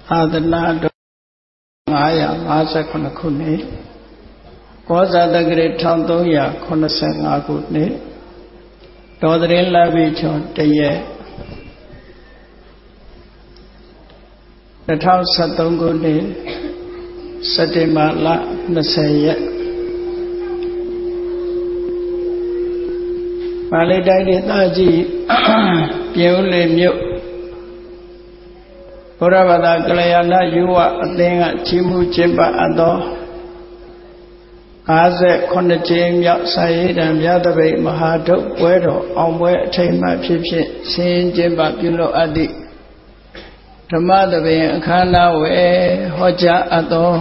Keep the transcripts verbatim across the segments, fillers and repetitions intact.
သာသနာတော်ငါးရာငါးสิบခုနှစ်ကောဇာတက္ကရာတစ်ထောင်သုံးရာခုနှစ်ငါးခုနှစ်တော်သရင်လပိချွန်တရက်နှစ်ထောင်ဆယ်သုံးခုနှစ်စက်တင်ဘာလ၂၀ရက်ပါဠိတိုင်းဒေသကြီးပြင်ဦးလွင်မြို့ဘုရားဘာသာကလျာဏယုဝအသင်းကကြီးမှုကျင်းပအပ်သော၅၈ကြိမ်မြောက်စာရေးတံမြတ်တပိတ်မဟာဒုတ်ပွဲတော်အောင်ပွဲအထိမ်းအမှတ်ဖြစ်ဖြစ်ဆင်းကျင်းပပြုလုပ်အပ်သည့်ဓမ္မသဘင်အခမ်းအနားဝယ်ဟောကြားအပ်သော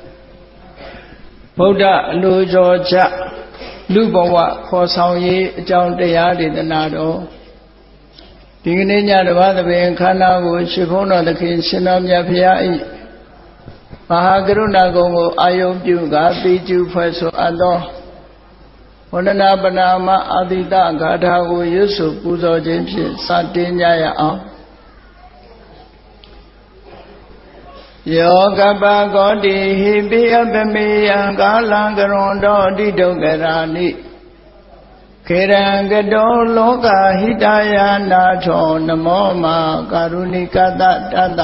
ဗုဒ္ဓအလိုတော်ကြလူဘဝခေါ်ဆောင်ရေးအကြောင်းတရားဒေသနာတော်ဒီကနေ့ညဓမ္မသဘင်အခမ်းအနားကိုရှင်ဘုန်းတော်သခင်ရှင်တော်မြတ်ဖရာ၏မဟာကရုဏာကုံကိုအာယုံပြုကာပေကျူဖွဲ့ဆိုအပ်သောဝန္ဒနာပနာမအာတိတဂါထာကိုရွတ်ဆိုပူဇော်ခြင်းဖြင့်စတင်ကြရအောင်ယောကပကောတိဟိပိအပမေယံကာလံကရွန်တော်တိဒုက္ခရာနိခေရံကတောလောကဟိတယာနာထောနမောမာကာရုဏိကတတတ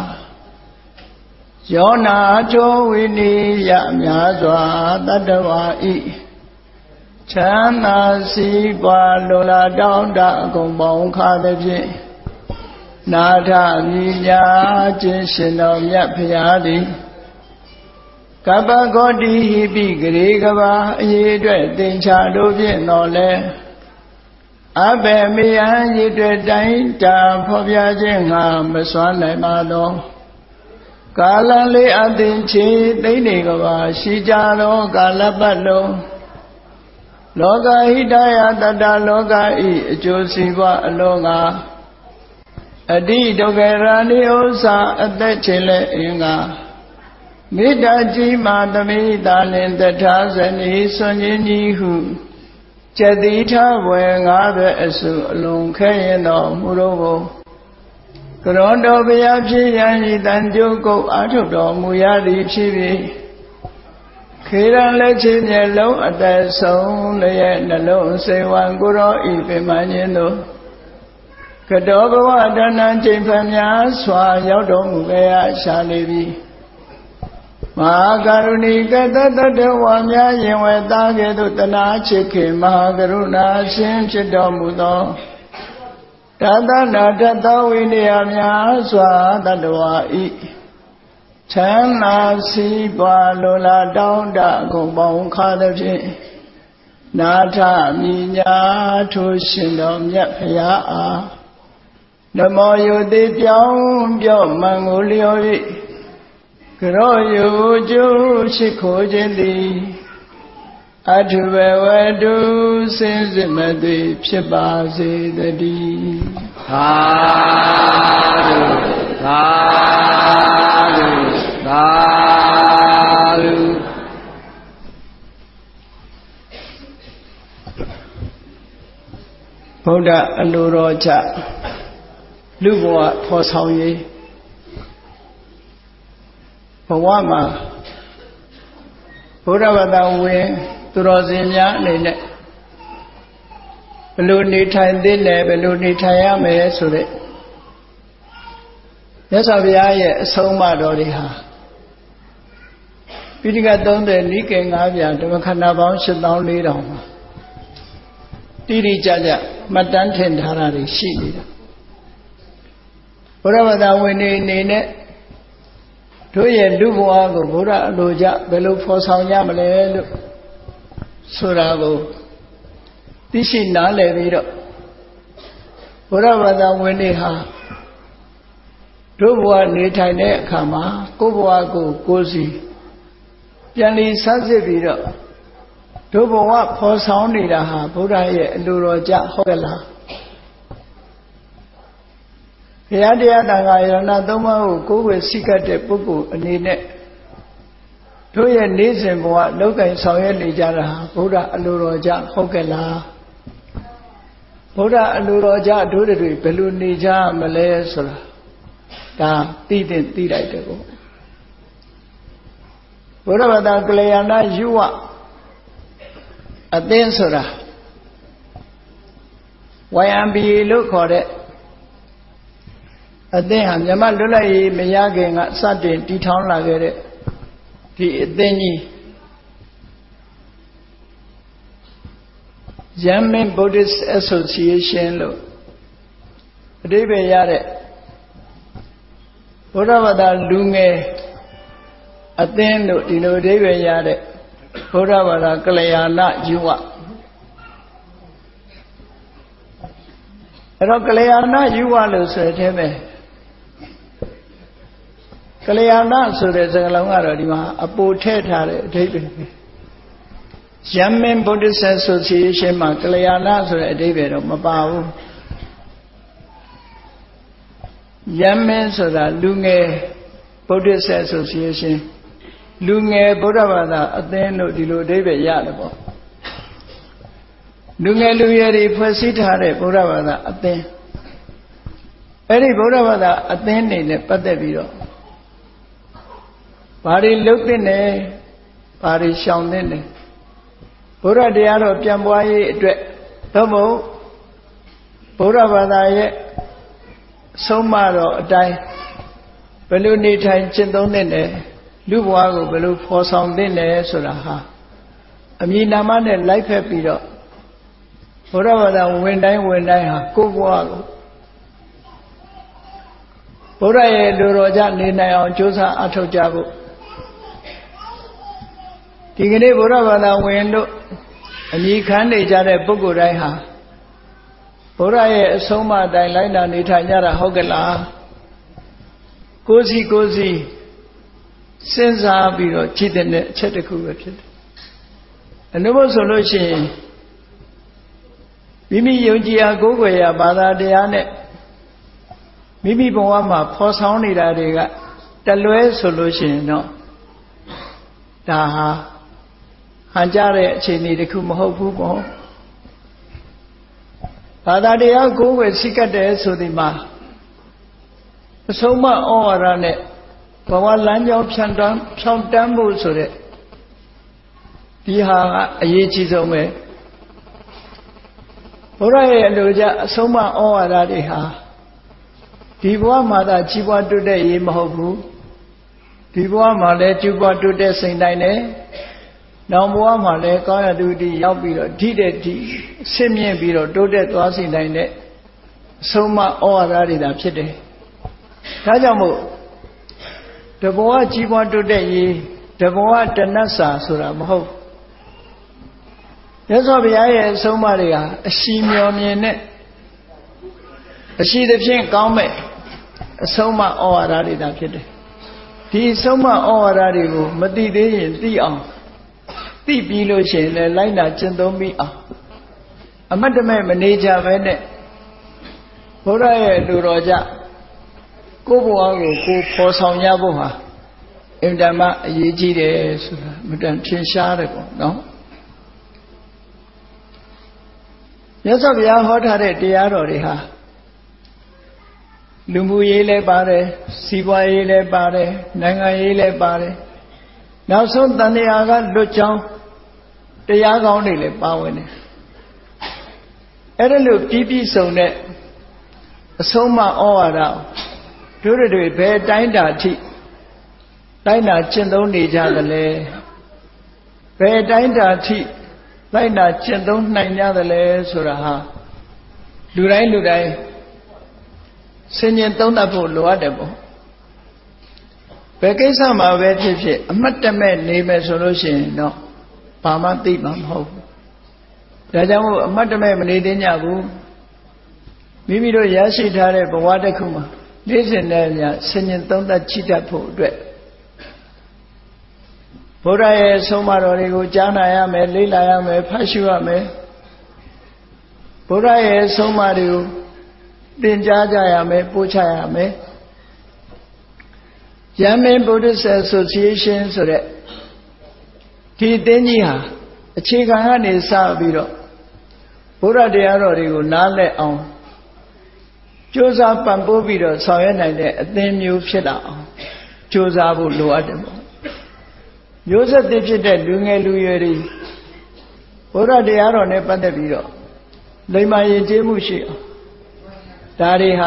ယောနာထောဝိနိယများစွာတတ္တဝါဤချမ်းသာစီးပွားလိုလားတောင်းတအကုန်ပေါင်းခါသည်ဖြင့်နာထမြညာခြင်းရှင်တော်မြတ်ဖရာသည်ကပ္ပဂေါတိဟိပိဂရေကဘာအရေးအတွက်သင်္ချာတို့ဖြင့်တော်လဲအဘယ်မေယံရည်တွေ့တိုင်းတာဖော်ပြခြင်းငါမစွမ်းနိုင်ပါသောကာလလေးအသင်ချေသိနေကဘာရှိကြသောကာလပတ်လုံးလောကဟိတယတတလောကဤအကျိုးစီးပွားအလုံးငါအတိဒုက္ခရာနိဥ္စာအသက်ချေလက်အင်္ဂါမေတ္တာကြီးမာသမိတာလင်တထာဇနီဆွန်ခြင်းကြီးဟုကျတိထဘွယ်ငါးဘက်အစုအလုံးခဲရင်တော်မူတော်ကိုကရွန်တော်ဘုရားဖြစ်ရန်ဤတန်ကြိုးကုတ်အာထုတ်တော်မူရသည်ဖြစ်ပြီးခေရန်လက်ချေမျက်လုံးအသက်ဆုံးလျက်နှလုံးစေဝံကိုရောဤပင်မခြင်းတို့ကတောဘဝတဏ္ဍချိန်ဖန်များစွာရောက်တော်မူခဲ့ရရှာနေပြီမဟာကရုဏီကတတတဝါများရင်ဝဲသားကဲ့သို့တနာချစ်ခင်မဟာကရုဏာရှင်ဖြစ်တော်မူသောတသနာတသဝိနည်းများစွာတတဝါဤချမ်းသာစီးပွားလိုလားတောင်းတအကုန်ပေါင်းခါသည်ဖြင့်နာထမြညာထိုရှင်တော်မြတ်ဖရာအားနမောယုတိပြောင်းပြော့မှန်ကိုလျော်၍ကရောယုကျိုးရှိခိုးခြင်းသည်အထုဘဝတုစင်စစ်မသွေဖြစ်ပါစေတည်းသာဓုသာဓုသာဓုဗုဒ္ဓအလိုတော်ကြလူဘဝဖော်ဆောင်ရေးဘဝမှာဘုရားဘာသာဝင်သူတော်စင်များအနေနဲ့ဘယ်လိုနေထိုင်သင့်လဲဘယ်လိုနေထိုင်ရမယ်ဆိုတဲ့မြတ်စွာဘုရားရဲ့အဆုံးအမတော်တွေဟာပိဋကသုံးဆယ်နိကေငါးပြန်ဓမ္မခန္ဓာပေါင်း၈သောင်းလေးထောင်တိတိကျကျမှတ်တမ်းထင်ထားတာတွေရှိနေတာဘုရားဘာသာဝင်တွေအနေနဲ့တို့ရဲ့လူဘဝကိုဘုရားအလိုကြဘယ်လိုဖော်ဆောင်ကြမလဲလို့ဆိုတာကိုသိရှိနားလည်ပြီးတော့ဘုရားဘာသာဝင်တွေဟာတို့ဘဝနေထိုင်တဲ့အခါမှာကိုယ့်ဘဝကိုကိုယ်စီပြန်လည်ဆန်းစစ်ပြီးတော့တို့ဘဝဖော်ဆောင်နေတာဟာဘုရားရဲ့အလိုတော်ကြဟုတ်ကလားဘုရားတရားတန်ခါယရဏသုံးပါးကိုကိုယ်ဝေစိတ်ကတဲ့ပုဂ္ဂိုလ်အနေနဲ့တို့ရဲ့နေ့စဉ်ဘဝလောက်ကင်ဆောင်ရွက်နေကြတာဟာဘုရားအလိုတော်ကြဟုတ်ကဲ့လားဘုရားအလိုတော်ကြတို့တွေဘယ်လိုနေကြမလဲဆိုတာဒါသိတဲ့သိလိုက်တယ်ကိုဘုရားဘာသာကလျာဏယူဝအသင်းဆိုတာ ဝိုင် အမ် ပီ လို့ခေါ်တဲ့အသင်းဟာမြန်မာလွတ်လပ်ရေးမရခင်ကစတင်တည်ထောင်လာခဲ့တဲ့ဒီအသင်းကြီး Yanmen Buddhist Association လို့အဓိပ္ပာယ်ရတဲ့ဘုရားဘာသာလူငယ်အသင်းတို့ဒီလိုအဓိပ္ပာယ်ရတဲ့ဘုရားဘာသာကလျာဏယူဝအဲ့တော့ကလျာဏယူဝလို့ဆိုတဲ့အဲကလျာဏဆိုတဲ့စကားလုံးကတော့ဒီမှာအပိုထည့်ထားတဲ့အဓိပ္ပာယ်ပဲ Yanmen Buddhist Association မှာကလျာဏဆိုတဲ့အဓိပ္ပာယ်တော့မပါဘူး Yanmen ဆိုတာလူငယ် Buddhist Association လူငယ်ဗုဒ္ဓဘာသာအသင်းတို့ဒီလိုအဓိပ္ပာယ်ရတယ်ပေါ့လူငယ်လူရွယ်တွေဖွဲ့စည်းထားတဲ့ဗုဒ္ဓဘာသာအသင်းအဲ့ဒီဗုဒ္ဓဘာသာအသင်းတွေနဲ့ပတ်သက်ပြီးတော့ဘာတွေလုပ်သင့်တယ်ဘာတွေရှောင်သင့်တယ်ဘုရားတရားတော်ပြန်ပွားရေးအတွက်သို့မဟုတ်ဗုဒ္ဓဘာသာရဲ့ဆုံးမတော်အတိုင်းဘယ်လိုနေထိုင်ကျင့်သုံးသင့်တယ်လူဘဝကိုဘယ်လိုဖော်ဆောင်သင့်တယ်ဆိုတာဟာအမည်နာမနဲ့လိုက်ဖက်ပြီးတော့ဘုရားဘာသာဝင်တိုင်းဝင်တိုင်းဟာကိုယ့်ဘဝကိုဘုရားရဲ့လူတော်ကြနေနိုင်အောင်ကြိုးစားအထောက်ကြဖို့ဒီကနေ့ဘုရားဘာသာဝင်တို့အမိခံနေကြတဲ့ပုဂ္ဂိုလ်တိုင်းဟာဘုရားရဲ့အဆုံးအမတိုင်းလိုက်နာနေထိုင်ကြတာဟုတ်ကလားကိုယ်စီကိုယ်စီစဉ်းစားပြီးတော့ကြည့်တဲ့အချက်တစ်ခုပဲဖြစ်တယ်အနုဘုဆိုလို့ရှိရင်မိမိယုံကြည်ရာကိုးကွယ်ရာဘာသာတရားနဲ့မိမိဘဝမှာဖော်ဆောင်နေတာတွေကတလွဲဆိုလို့ရှိရင်တော့ဒါဟာဟန်ကြတဲ့အခြေအနေတစ်ခုမဟုတ်ဘူးပေါ့ဘာသာတရားကိုးကွယ်စိတ်ကတဲ့ဆိုဒီမှာအဆုံးမဩဝါဒနဲ့ဘဝလမ်းကြောင်းဖြန့်တန်းဖြောင်းတန်းဖို့ဆိုတဲ့ဒီဟာကအရေးကြီးဆုံးပဲဘုရားရဲ့အလိုကြအဆုံးမဩဝါဒတွေဟာဒီဘဝမှာသာကြီးပွားတိုးတက်ရေးမဟုတ်ဘူးဒီဘဝမှာလည်းကြီးပွားတိုးတက်စိမ့်တိုင်းတယ်နောက်ဘဝမှာလည်းကောင်းရတုတိရောက်ပြီးတော့ဓိတဲ့ဓိဆင့်မြင့်ပြီးတော့တိုးတက်သွားစိမ့်တိုင်းတဲ့အဆုံးမဩဝါဒတွေသာဖြစ်တယ်ဒါကြောင့်မို့တဘဝကြီးပွားတိုးတက်ရေးတဘဝတဏ္ဍစာဆိုတာမဟုတ်မြတ်စွာဘုရားရဲ့အဆုံးအမတွေဟာအရှိမျောမြင်နဲ့အရှိသဖြင့်ကောင်းမဲ့အဆုံးအမဩဝါဒတွေသာဖြစ်တယ်ဒီအဆုံးအမဩဝါဒတွေကိုမသိသေးရင်သိအောင်သိပြီးလို့ရှိရင်လည်းလိုက်နာကျင့်သုံးပြီးအောင်အမတ်တမဲ့မနေကြပဲနဲ့ဘုရားရဲ့လူတော်ကြကိုယ့်ဘဝကိုကိုယ်ဖော်ဆောင်ရဖို့ဟာအင်တမအရေးကြီးတယ်ဆိုတာမတန်ထင်ရှားတယ်ပေါ့နော်မြတ်စွာဘုရားဟောထားတဲ့တရားတော်တွေဟာလူမှုရေးလည်းပါတယ်စီးပွားရေးလည်းပါတယ်နိုင်ငံရေးလည်းပါတယ်နောက်ဆုံးတန်တရားကလွတ်ကြောင်းတရားကောင်းတွေလည်းပါဝင်တယ်အဲ့ဒါလို့ပြည့်ပြည့်စုံတဲ့အဆုံးအမဩဝါဒတို့တွေဘယ်တိုင်းတာအထိလိုက်နာကျင့်သုံးနေကြသလဲဘယ်တိုင်းတာအထိလိုက်နာကျင့်သုံးနိုင်ကြသလဲဆိုတာဟာလူတိုင်းလူတိုင်းဆင်ញင်သုံးသပ်ဖို့လိုအပ်တယ်ပေါ့ဘယ်ကိစ္စမှာပဲဖြစ်ဖြစ်အမှတ်တမဲ့နေမယ်ဆိုလို့ရှိရင်တော့ဘာမှသိမှာမဟုတ်ဘူးဒါကြောင့်မို့အမှတ်တမဲ့မနေသေးကြဘူးမိမိတို့ရရှိထားတဲ့ဘဝတစ်ခုမှာနေ့စဉ်နဲ့ညဆင်ញင်သုံးသပ်ကြည့်တတ်ဖို့အတွက်ဘုရားရဲ့ဆုံးမတော်တွေကိုကြားနာရမယ်လေ့လာရမယ်ဖတ်ရှုရမယ်ဘုရားရဲ့ဆုံးမတွေကိုသင်ကြားကြရမယ်ပို့ချရမယ်Yanmen Buddhist Association ဆိုတဲ့ဒီအသင်းကြီးဟာအခြေခံကနေစပြီးတော့ဘုရားတရားတော်တွေကိုနားလည်အောင်ကြိုးစားပံ့ပိုးပြီးတော့ဆောင်ရွက်နိုင်တဲ့အသင်းမျိုးဖြစ်လာအောင်ကြိုးစားဖို့လိုအပ်တယ်ပေါ့မျိုးဆက်သစ်ဖြစ်တဲ့လူငယ်လူရွယ်တွေဘုရားတရားတော်နဲ့ပတ်သက်ပြီးတော့လိမ္မာယဉ်ကျေးမှုရှိအောင်ဒါတွေဟာ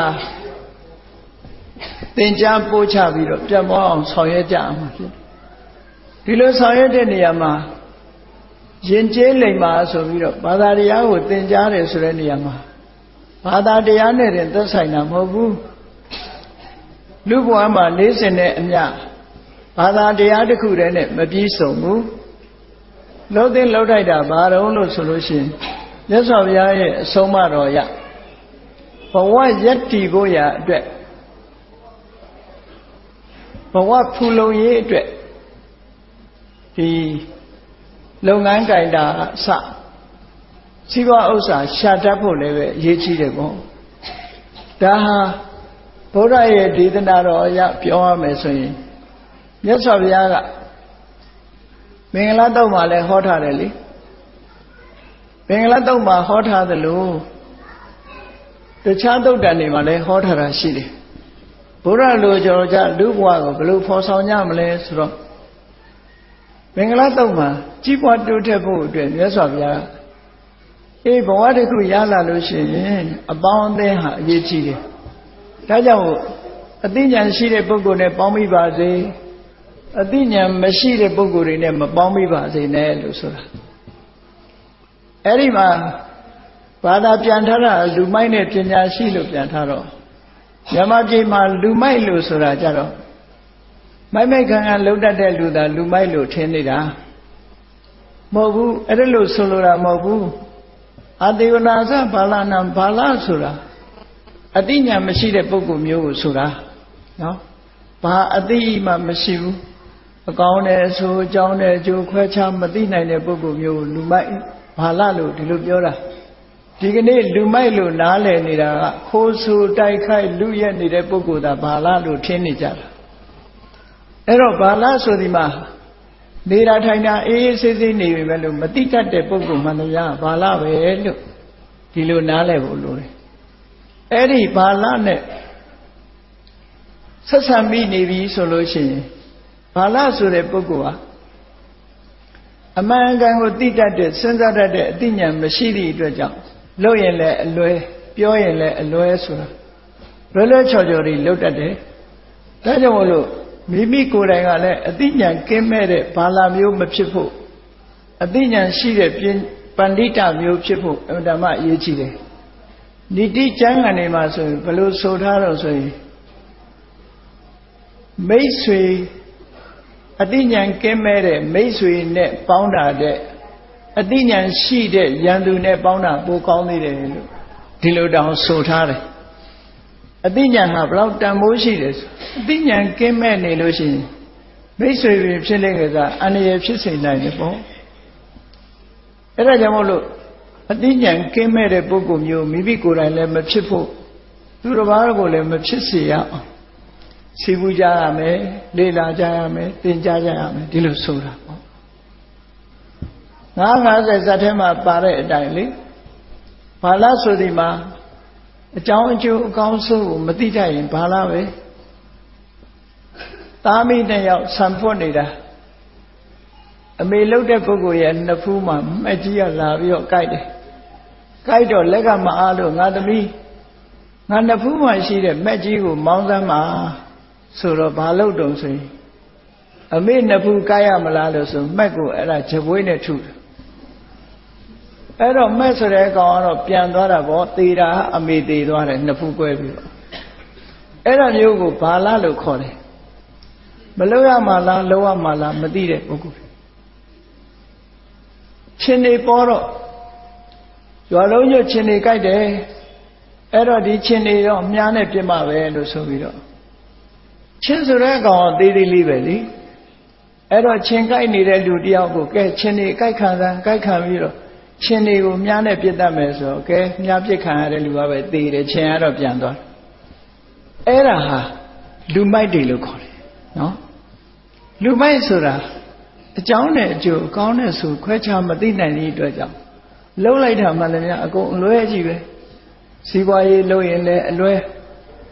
သင်ကြားပို့ချပြီးတော့ပြတ်မောအောင်ဆောင်ရွက်ကြအောင်ဖြစ်ဒီလိုဆောင်ရွက်တဲ့နေရာမှာယဉ်ကျေးလိမ္မာဆိုပြီးတော့ဘာသာတရားကိုသင်ကြားတယ်ဆိုတဲ့နေရာမှာဘာသာတရားနဲ့တင်သက်ဆိုင်တာမဟုတ်ဘူးလူဘဝမှာလေးစင်တဲ့အမျှဘာသာတရားတစ်ခုတည်းနဲ့မပြည့်စုံဘူးလုံးသိလုံးတိုက်တာဘာတော့လို့ဆိုလို့ရှိရင်မြတ်စွာဘုရားရဲ့အဆုံးအမတော်ရဘဝယက်တီကိုရာအတွက်ဘဝဖူလုံရေးအတွက်ဒီလုပ်ငန်းကြိုင်တာအစစီးပွားဥစ္စာရှာတတ်ဖို့လည်းပဲအရေးကြီးတယ်ပေါ့ဒါဟာဘုရားရဲ့ဒေသနာတော်အရပြောရမယ်ဆိုရင်မြတ်စွာဘုရားကမင်္ဂလာတုံမှာလည်းဟောထားတယ်လေမင်္ဂလာတုံမှာဟောထားသလိုတခြားတုတ်တန်တွေမှာလည်းဟောထားတာရှိတယ်ဘုရားလိုကြောကြလူဘဝကိုဘယ်လိုဖော်ဆောင်ကြမလဲဆိုတော့မင်္ဂလာတုံမှာကြီးပွားတိုးတက်ဖို့အတွက်မြတ်စွာဘုရားအေးဘဝတစ်ခုရလာလို့ရှိရင်အပေါင်းအသင်းဟာအရေးကြီးတယ်ဒါကြောင့်အသိဉာဏ်ရှိတဲ့ပုဂ္ဂိုလ်နဲ့ပေါင်းမိပါစေအသိဉာဏ်မရှိတဲ့ပုဂ္ဂိုလ်တွေနဲ့မပေါင်းမိပါစေနဲ့လို့ဆိုတာအဲ့ဒီမှာဘာသာပြန်ထားတာလူမိုက်နဲ့ပညာရှိလို့ပြန်ထားတော့မြန်မာပြည်မှာလူမိုက်လို့ဆိုတာကြတော့မိုက်မိုက်ခံခံလှုပ်တတ်တဲ့လူသာလူမိုက်လို့ထင်နေတာမဟုတ်ဘူးအဲ့ဒါလို့ဆိုလိုတာမဟုတ်ဘူးအတေဝနာသဘာလနာဘာလဆိုတာအတိညာမရှိတဲ့ပုဂ္ဂိုလ်မျိုးကိုဆိုတာနော်ဘာအတိမှမရှိဘူးအကောင်းနဲ့ဆိုအကြောင်းနဲ့အကျိုးခွဲခြားမသိနိုင်တဲ့ပုဂ္ဂိုလ်မျိုးလူမိုက်ဘာလလို့ဒီလိုပြောတာဒီကနေ့လူမိုက်လို့နားလည်နေတာကခိုးဆူတိုက်ခိုက်လူရက်နေတဲ့ပုဂ္ဂိုလ်သာဘာလလို့ထင်နေကြတာအဲ့တော့ဘာလဆိုဒီမှာနေတာထိုင်တာအေးအေးဆေးဆေးနေပြီပဲလို့မတိတတ်တဲ့ပုဂ္ဂိုလ်မှန်တရားဘာလပဲလို့ဒီလိုနားလည်ဖို့လိုတယ်အဲ့ဒီဘာလနဲ့ဆက်ဆံမိနေပြီဆိုလို့ရှိရင်ဘာလဆိုတဲ့ပုဂ္ဂိုလ်ဟာအမှန်ကန်ကိုသိတတ်တဲ့စဉ်းစားတတ်တဲ့အသိဉာဏ်မရှိသည့်အတွက်ကြောင့်လုပ်ရင်လည်းအလွဲပြောရင်လည်းအလွဲဆိုတာလွဲလွဲချော်ချော်တွေလုပ်တတ်တယ်ဒါကြောင့်မို့လို့မိမိကိုယ်တိုင်ကလည်းအသိဉာဏ်ကင်းမဲ့တဲ့ဘာလာမျိုးမဖြစ်ဖို့အသိဉာဏ်ရှိတဲ့ပန္တိတမျိုးဖြစ်ဖို့အမှန်တမ်းအရေးကြီးတယ်နိတိကျမ်းဂန်တွေမှာဆိုရင်ဘယ်လိုဆိုထားတော့ဆိုရင်မိတ်ဆွေအသိဉာဏ်ကင်းမဲ့တဲ့မိတ်ဆွေနဲ့ပေါင်းတာတဲ့အသိဉာဏ်ရှိတဲ့ယန္တုနဲ့ပေါင်းတာပိုကောင်းသေးတယ်လို့ဒီလိုတောင်ဆိုထားတယ်အသိဉာဏ်ဟာဘယ်လောက်တန်ဖိုးရှိတယ်ဆိုအသိဉာဏ်ကင်းမဲ့နေလို့ရှိရင်မိတ်ဆွေတွေဖြစ်နေကြတာအန္တရာယ်ဖြစ်စေနိုင်တယ်ပေါ့အဲ့ဒါကြောင့်မို့လို့အသိဉာဏ်ကင်းမဲ့တဲ့ပုဂ္ဂိုလ်မျိုးမိမိကိုယ်တိုင်လည်းမဖြစ်ဖို့သူတစ်ပါးကိုလည်းမဖြစ်စေရအောင်စီပူကြရမယ်လေ့လာကြရမယ်သင်ကြားကြရမယ်ဒီလိုဆိုတာပေါ့ငါးငါးဆယ်ဇတ်ထဲမှာပါတဲ့အတိုင်းလေဘာလဆိုဒီမှာအကြောင်းအကျိုးအကောင်းဆုံးကိုမသိတတ်ရင်ဘာလပဲသားမိတဲ့ယောက်ဆံဖွတ်နေတာအမေလှုပ်တဲ့ပုဂ္ဂိုလ်ရဲ့နှစ်ဖူးမှာမက်ကြီးကလာပြီးတော့ကြိုက်တယ်ကြိုက်တော့လက်ကမအားလို့ငါသမီးငါနှစ်ဖူးမှာရှိတဲ့မက်ကြီးကိုမောင်းစမ်းပါဆိုတော့ဘာလို့တုံဆိုရင်အမေနှစ်ဖူးကြိုက်ရမလားလို့ဆိုမက်ကိုအဲ့ဒါဂျပွေးနဲ့ထုတယ်အဲ့တော့မက်ဆိုတဲ့ကောင်ကတော့ပြန်သွားတာပေါ့သေတာအမေသေသွားတယ်နှစ်ဖူးကွဲပြီးတော့အဲ့ဒါမျိုးကိုဘာလားလို့ခေါ်တယ်မလို့ရမှာလားလုံးဝမှာလားမသိတဲ့ပုဂ္ဂိုလ်ချင်းနေပေါ်တော့ရွာလုံးရွတ်ချင်းနေကြိုက်တယ်အဲ့တော့ဒီချင်းနေတော့မြားနဲ့ပြစ်မှပဲလို့ဆိုပြီးတော့ချင်းဆိုတဲ့ကောင်သေးသေးလေးပဲလေအဲ့တော့ချင်းကြိုက်နေတဲ့လူတယောက်ကိုကဲချင်းနေကြိုက်ခံစားကြိုက်ခံပြီးတော့ချင်းတွေကိုမြားနဲ့ပြစ်တတ်မယ်ဆိုတော့ကဲမြားပြစ်ခံရတဲ့လူကပဲသေတယ်ချင်းကတော့ပြန်သွားအဲ့ဒါဟာလူမိုက်တွေလို့ခေါ်တယ်နော်လူမိုက်ဆိုတာအကြောင်းနဲ့အကျိုးအကောင်းနဲ့ဆိုခွဲခြားမသိနိုင်တဲ့အတွက်ကြောင့်လှုပ်လိုက်တာမှလည်းများအကုန်အလွဲကြီးပဲစီးပွားရေးလုပ်ရင်လည်းအလွဲ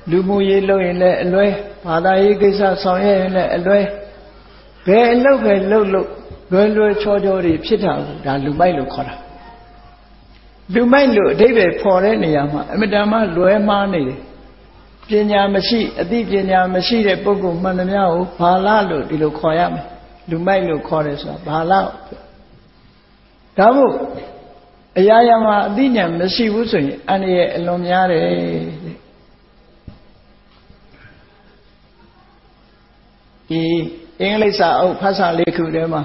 လူမှုရေးလုပ်ရင်လည်းအလွဲဘာသာရေးကိစ္စဆောင်ရွက်ရင်လည်းအလွဲဘယ်အလုပ်ပဲလုပ်လို့လွယ်လွယ်ချောချောတွေဖြစ်တာကိုဒါလူမိုက်လို့ခေါ်တာလူမိုက်လို့အဓိပ္ပာယ်ဖော်တဲ့နေရာမှာအမြဲတမ်းလွဲမှားနေတယ်ပညာမရှိအသိပညာမရှိတဲ့ပုဂ္ဂိုလ်မှန်သမျှကိုဘာလလို့ဒီလိုခေါ်ရမယ်လူမိုက်လို့ခေါ်တယ်ဆိုတာဘာလဒါမို့အရာရာမှာအသိဉာဏ်မရှိဘူးဆိုရင်အန္တရာယ်အလွန်များတယ်ဒီအင်္ဂလိပ်စာအုပ်ဖတ်စာလေးခုထဲမှာ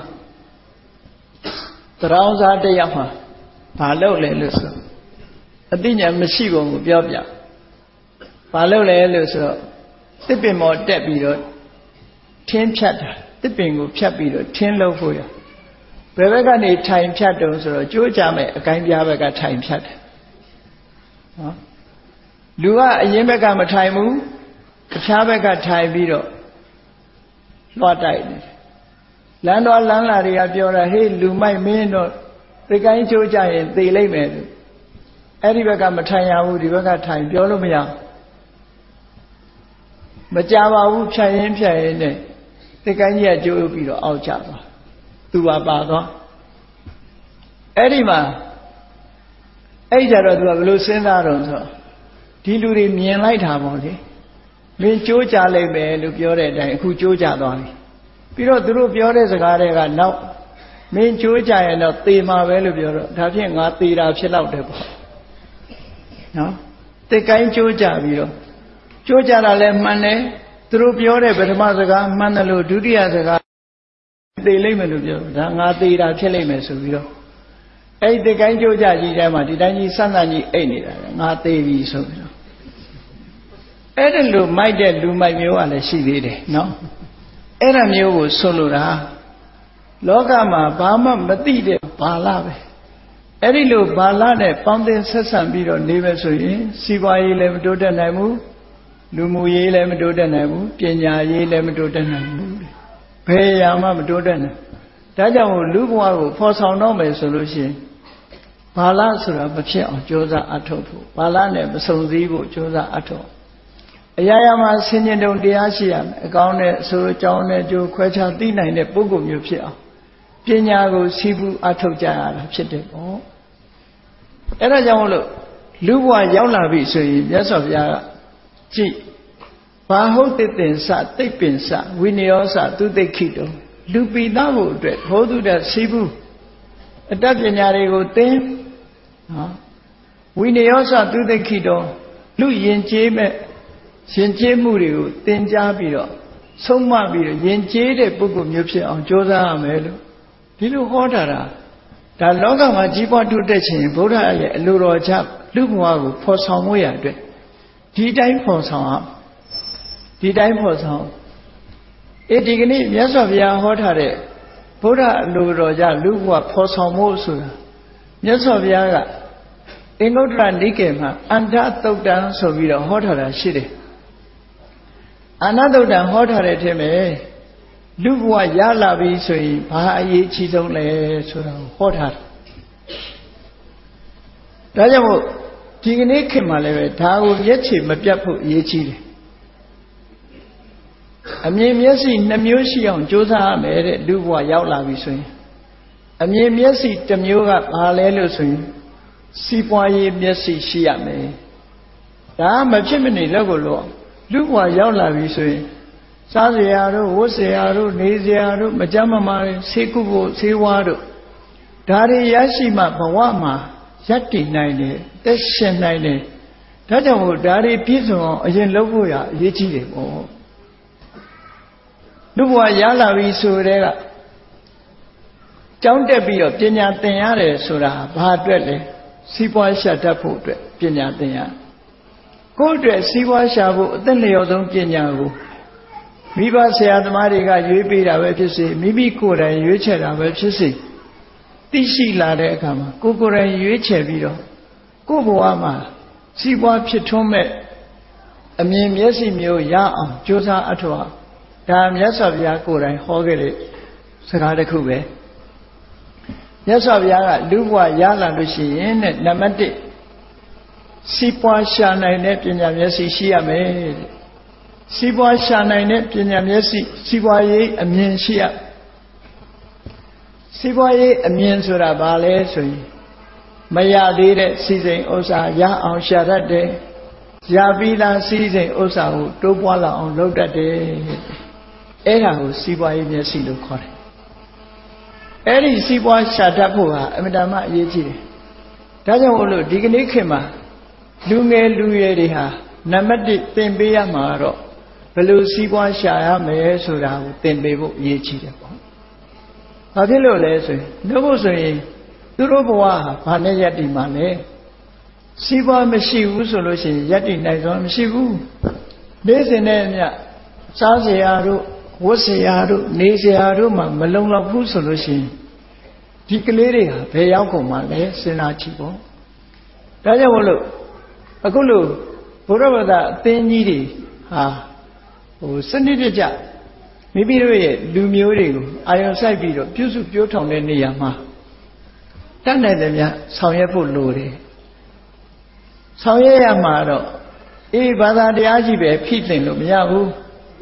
တရောင်းစားတစ်ယောက်မှာဘာလုပ်လဲလို့ဆိုအသိဉာဏ်မရှိပုံကိုပြောပြဘာလုပ်လဲလို့ဆိုတော့တစ်ပင်ပေါ်တက်ပြီးတော့ထင်းဖြတ်တာတစ်ပင်ကိုဖြတ်ပြီးတော့ထင်းလုပ်ဖို့ရဘယ်ဘက်ကနေထိုင်ဖြတ်တုံဆိုတော့ကြိုးကြမဲ့အကိုင်းပြားဘက်ကထိုင်ဖြတ်တယ်နော်လူကအရင်ဘက်ကမထိုင်ဘူးအဖြားဘက်ကထိုင်ပြီးတော့လွှတ်တိုက်နေတယ်လမ်းတော်လမ်းလာတွေကပြောတာဟေးလူမိုက်မင်းတော့ဒီကိုင်းကြိုးကြရင်သေလိုက်မယ်လို့အဲ့ဒီဘက်ကမထိုင်ရဘူးဒီဘက်ကထိုင်ပြောလို့မရမကြပါဘူးဖြတ်ရင်ဖြတ်ရင်နဲ့ဒီကိုင်းကြီးကကြိုးပြီးတော့အောက်ကျသွားသူပါပါသွားအဲ့ဒီမှာအဲ့ကြတော့သူကဘယ်လိုစဉ်းစားတော့ဆိုဒီလူတွေမြင်လိုက်တာပေါ့လေမင်းကြိုးကြလိုက်မယ်လို့ပြောတဲ့အတိုင်းအခုကြိုးကြသွားပြီပြီးတော့သူတို့ပြောတဲ့စကားတွေကနောက်မင်းကြိုးကြရင်တော့သေမှာပဲလို့ပြောတော့ဒါဖြင့်ငါသေတာဖြစ်တော့တယ်ပေါ့နော်တစ်ကိုင်းကြိုးကြပြီးတော့ကြိုးကြတာလည်းမှန်တယ်သူတို့ပြောတဲ့ပထမစကားမှန်တယ်လို့ဒုတိယစကားသေလိမ့်မယ်လို့ပြောဒါငါသေတာဖြစ်လိမ့်မယ်ဆိုပြီးတော့အဲ့ဒီကိုင်းကြိုးကြကြီးထဲမှာဒီတိုင်းကြီးစမ်းစမ်းကြီးအိတ်နေတာငါသေပြီဆိုပြီးတော့အဲ့ဒါလိုမိုက်တဲ့လူမိုက်မျိုးကလည်းရှိသေးတယ်နော်အဲ့ဒါမျိုးကိုဆိုလိုတာလောကမှာဘာမှမသိတဲ့ဘာလပဲအဲ့ဒီလိုဘာလနဲ့ပေါင်းတင်ဆက်ဆံပြီးတော့နေပဲဆိုရင်စီးပွားရေးလည်းမတိုးတက်နိုင်ဘူးလူမှုရေးလည်းမတိုးတက်နိုင်ဘူးပညာရေးလည်းမတိုးတက်နိုင်ဘူးဘယ်ရာမှမတိုးတက်နိုင်ဒါကြောင့်လူဘဝကိုဖော်ဆောင်တော့မယ်ဆိုလို့ရှိရင်ဘာလဆိုတာမဖြစ်အောင်ကြိုးစားအထောက်ဖို့ဘာလနဲ့မစုံစည်းဖို့ကြိုးစားအထောက်အရာရာမှာဆင်ញင်တုံတရားရှိရမယ်အကောင်းနဲ့အဆိုးအကြောင်းနဲ့ကြိုးခွဲခြားသိနိုင်တဲ့ပုဂ္ဂိုလ်မျိုးဖြစ်အောင်ပညာကိုစီးပူးအထောက်ကြရတာဖြစ်တယ်ပေါ့အဲ့ဒါကြောင့်မလို့လူဘဝရောက်လာပြီဆိုရင်မြတ်စွာဘုရားကကြည့်ဘာဟုတ်တိတင်္စတိတ်ပင်စဝိနယောစသူတိခိတုံလူပိသားဖို့အတွက်ဘောဓုတစီးပူးအတတ်ပညာတွေကိုသင်နော်ဝိနယောစသူတိခိတုံလူယဉ်ကျေးမဲ့ယဉ်ကျေးမှုတွေကိုသင်ကြားပြီးတော့ဆုံးမပြီးတော့ယဉ်ကျေးတဲ့ပုဂ္ဂိုလ်မျိုးဖြစ်အောင်ကြိုးစားရမယ်လို့ဒီလိုဟောတာဒါဒါလောကမှာကြီးပွားတိုးတက်ခြင်းဗုဒ္ဓရဲ့အလိုတော်ချက်လူဘဝကိုဖော်ဆောင်မှုရအတွက်ဒီတိုင်းဖော်ဆောင်အောင်ဒီတိုင်းဖော်ဆောင်အဲ့ဒီကနေ့မြတ်စွာဘုရားဟောထားတဲ့ဗုဒ္ဓအလိုတော်ချက်လူဘဝဖော်ဆောင်မှုဆိုတာမြတ်စွာဘုရားကအင်္ဂုတ္တရနိကေမှာအန္တသုတ်တံဆိုပြီးတော့ဟောထားတာရှိတယ်အာနသုတ်တံဟောထားတဲ့အထက်မှာလူဘဝရလာပြီဆိုရင်ဘာအရေးအကြီးဆုံးလဲဆိုတာကိုဟောထားတယ်ဒါကြောင့်မို့ဒီကနေ့ခေတ်မှာလည်းပဲဒါကိုမျက်ခြေမပြတ်ဖို့အရေးကြီးတယ်အမြင်မျက်စိနှမျိုးရှိအောင်ကြိုးစားရမယ်တဲ့လူဘဝရောက်လာပြီဆိုရင်အမြင်မျက်စိတစ်မျိုးကဘာလဲလို့ဆိုရင်စီးပွားရေးမျက်စိရှိရမယ်ဒါမဖြစ်မနေလောက်ကိုလို့လူဘဝရောက်လာပြီဆိုရင်စားစရာတို့ဝတ်စရာတို့နေစရာတို့မကြမ်းမမာဆေးကုဖို့ဆေးဝါးတို့ဒါတွေရရှိမှဘဝမှာရပ်တည်နိုင်တယ်သက်ရှင်နိုင်တယ်ဒါကြောင့်မို့ဒါတွေပြည့်စုံအောင်အရင်လုပ်ဖို့ရအရေးကြီးတယ်ပေါ့လူဘဝရလာပြီဆိုတဲ့ကကြောင်းတက်ပြီးတော့ပညာသင်ရတယ်ဆိုတာဘာအတွက်လဲစီးပွားရှာတတ်ဖို့အတွက်ပညာသင်ရကိုယ့်အတွက်စီးပွားရှာဖို့အသက်လျော်ဆုံးပညာကိုမိဘဆရာသမားတွေကရွေးပေးတာပဲဖြစ်စေမိမိကိုယ်တိုင်ရွေးချယ်တာပဲဖြစ်စေသိရှိလာတဲ့အခါမှာကိုယ်ကိုယ်တိုင်ရွေးချယ်ပြီးတော့ကိုယ့်ဘဝမှာစီးပွားဖြစ်ထွန်းမဲ့အမြင်မျက်စိမျိုးရအောင်ကြိုးစားအထောက်ဒါမြတ်စွာဘုရားကိုယ်တိုင်ဟောခဲ့တဲ့စကားတစ်ခုပဲမြတ်စွာဘုရားကလူဘဝရလာလို့ရှိရင်တဲ့နံပါတ်တစ်စီးပွားရှာနိုင်တဲ့ပညာမျက်စိရှိရမယ်စီးပွားရှာနိုင်တဲ့ပညာမျက်စိစီးပွားရေးအမြင်ရှိရစီးပွားရေးအမြင်ဆိုတာဘာလဲဆိုရင်မရသေးတဲ့စီစဉ်ဥစ္စာရအောင်ရှာတတ်တယ်ရပြီးသားစီစဉ်ဥစ္စာကိုတိုးပွားလာအောင်လုပ်တတ်တယ်အဲ့ဒါကိုစီးပွားရေးမျက်စိလို့ခေါ်တယ်အဲ့ဒီစီးပွားရှာတတ်ဖို့ဟာအမှန်တမ်းအရေးကြီးတယ်ဒါကြောင့်မို့လို့ဒီကနေ့ခေတ်မှာလူငယ်လူရွယ်တွေဟာနံပါတ်တစ်သင်ပေးရမှာတော့ဘယ်လိုစီးပွားရှာရမယ်ဆိုတာကိုသင်ပေးဖို့အရေးကြီးတယ်ပေါ့။ဘာဖြစ်လို့လဲဆိုရင်လို့ဖို့ဆိုရင်သူတို့ဘဝဟာဘာနဲ့ယက်တည်မှာလဲစီးပွားမရှိဘူးဆိုလို့ရှိရင်ယက်တည်နိုင်စွမ်းမရှိဘူး။နေ့စဉ်နဲ့အမျှစားစရာတို့ဝတ်စရာတို့နေစရာတို့မှမလုံလောက်ဘူးဆိုလို့ရှိရင်ဒီကလေးတွေဟာဘယ်ရောက်ကုန်မှလဲစဉ်းစားကြည့်ပေါ့။ဒါကြောင့်မို့လို့အခုလို့ဘုရားဘာသာအသင်းကြီးတွေဟာဟိုစနစ်တကျမိမိတို့ရဲ့လူမျိုးတွေကိုအာရုံစိုက်ပြီးတော့ပြုစုပြောထောင်တဲ့နေရာမှာတတ်နိုင်တယ်များဆောင်ရွက်ဖို့လိုတယ်ဆောင်ရွက်ရမှာတော့အေးဘာသာတရားကြီးပဲဖိသင်လို့မရဘူး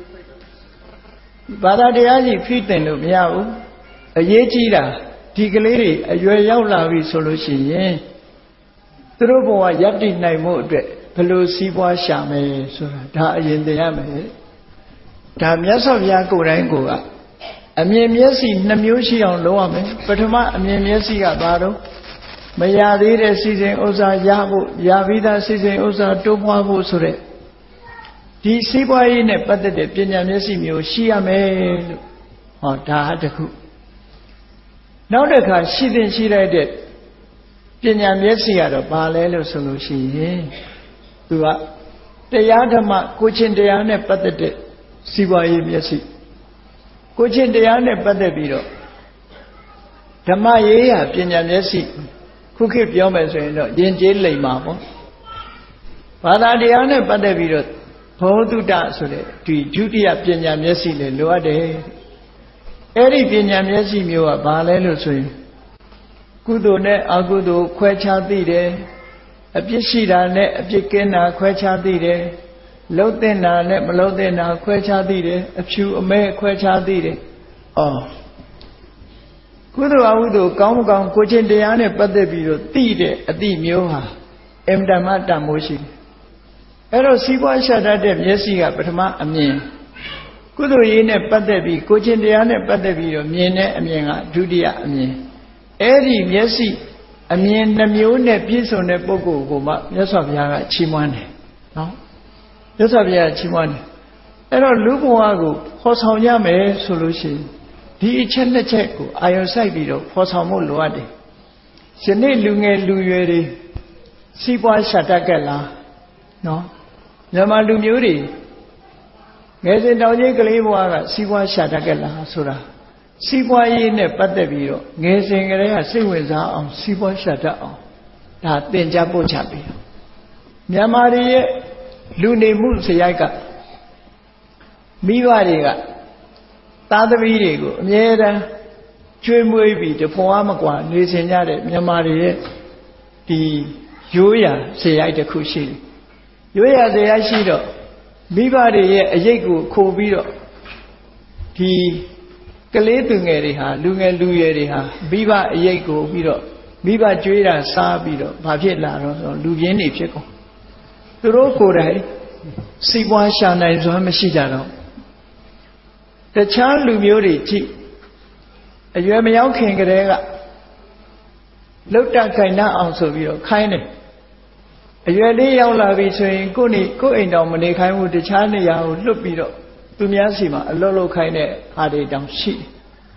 ဘာသာတရားကြီးဖိသင်လို့မရဘူးအရေးကြီးတာဒီကလေးတွေအရွယ်ရောက်လာပြီဆိုလို့ရှိရင်သူတို့ဘဝရပ်တည်နိုင်မှုအတွက်ဘယ်လိုစီးပွားရှာမယ်ဆိုတာဒါအရင်သိရမယ်ဒါမြတ်စွာဘုရားကိုယ်တိုင်ကိုကအမြင်မျက်စိနှမျိုးရှိအောင်လုပ်ရမယ်ပထမအမြင်မျက်စိကဘာတော့မရသေးတဲ့စီစဉ်ဥစ္စာရဖို့ရပြီးသားစီစဉ်ဥစ္စာတိုးပွားဖို့ဆိုတဲ့ဒီစီးပွားရေးနဲ့ပတ်သက်တဲ့ပညာမျက်စိမျိုးရှိရမယ်လို့ဟောဒါတခုနောက်တစ်ခါရှိတဲ့ရှိလိုက်တဲ့ပညာမျက်စိကတော့ဘာလဲလို့ဆိုလို့ရှိရင်သူကတရားဓမ္မကိုချင်းတရားနဲ့ပတ်သက်တဲ့စီးပွားရေးမျက်စိကိုချင်းတရားနဲ့ပတ်သက်ပြီးတော့ဓမ္မရေးရာပညာမျက်စိခုခေတ်ပြောမယ်ဆိုရင်တော့ယဉ်ကျေးလိမ္မာပေါ့ဘာသာတရားနဲ့ပတ်သက်ပြီးတော့ဘောဓုတဆိုတဲ့ဒီဒုတိယပညာမျက်စိလည်းလိုအပ်တယ်အဲ့ဒီပညာမျက်စိမျိုးကဘာလဲလို့ဆိုရင်ကုသိုလ်နဲ့အကုသိုလ်ခွဲခြားသိတယ်အပြစ်ရှိတာနဲ့အပြစ်ကင်းတာခွဲခြားသိတယ်လှုပ်တဲ့နာနဲ့မလှုပ်တဲ့နာခွဲခြားသိတယ်အဖြူအမဲခွဲခြားသိတယ်အော်ကုသိုလ်အကုသိုလ်ကောင်းမကောင်းကိုချင်းတရားနဲ့ပတ်သက်ပြီးတော့သိတဲ့အသည့်မျိုးဟာအင်တမတန်မိုးရှိတယ်အဲ့တော့စီးပွားရှာတတ်တဲ့မျက်စိကပထမအမြင်ကုသိုလ်ရေးနဲ့ပတ်သက်ပြီးကိုချင်းတရားနဲ့ပတ်သက်ပြီးတော့မြင်တဲ့အမြင်ကဒုတိယအမြင်အဲ့ဒီမျက်စိအမြင်နှမျိုးနဲ့ပြည့်စုံတဲ့ပုဂ္ဂိုလ်ကိုမှမြတ်စွာဘုရားကချီးမွမ်းတယ်နော်မြတ်စွာဘုရားချီးမွမ်းတယ်အဲ့တော့လူဘဝကိုဖော်ဆောင်ရမယ်ဆိုလို့ရှိရင်ဒီအချက်နှစ်ချက်ကိုအာရုံစိုက်ပြီးတော့ဖော်ဆောင်ဖို့လိုအပ်တယ်ယနေ့လူငယ်လူရွယ်တွေစီးပွားရှာတတ်ကြလားနော်မြန်မာလူမျိုးတွေငယ်စဉ်တောင်ကြီးကလေးဘဝကစီးပွားရှာတတ်ကြလားဆိုတာစီးပွားရေးနဲ့ပတ်သက်ပြီးတော့ငယ်စဉ်ကလေးကစိတ်ဝင်စားအောင်စီးပွားရှာတတ်အောင်ဒါသင်ကြားပို့ချပြီးတော့မြန်မာတွေရဲ့လူနေမှုစရိုက်ကမိဘတွေကသားသမီးတွေကိုအမြဲတမ်းကျွေးမွေးပြီးတဖွာမကွာနေစဉ်ကြတဲ့မြန်မာတွေရဲ့ဒီရိုးရာစရိုက်တစ်ခုရှိတယ်ရိုးရာစရိုက်ရှိတော့မိဘတွေရဲ့အရေးကိုခိုးပြီးတော့ဒီကလေးသူငယ်တွေဟာလူငယ်လူရွယ်တွေဟာမိဘအရေးကိုပြီးတော့မိဘကြွေးတာစားပြီးတော့ဘာဖြစ်လာတော့ဆိုလူပြင်းတွေဖြစ်ကုန်သူတို့ကိုယ်တိုင်စီးပွားရှာနိုင်စွမ်းမရှိကြတော့တခြားလူမျိုးတွေကြည့်အရွယ်မရောက်ခင်ကတည်းကလှုပ်တတ်ခိုင်နှံ့အောင်ဆိုပြီးတော့ခိုင်းတယ်အရွယ်လေးရောက်လာပြီဆိုရင်ကိုယ့်နေကိုယ့်အိမ်တော်မနေခိုင်းဘူးတခြားနေရာကိုလွတ်ပြီးတော့သူများစီမှာအလုပ်လုပ်ခိုင်းတဲ့အားတွေတောင်ရှိတယ်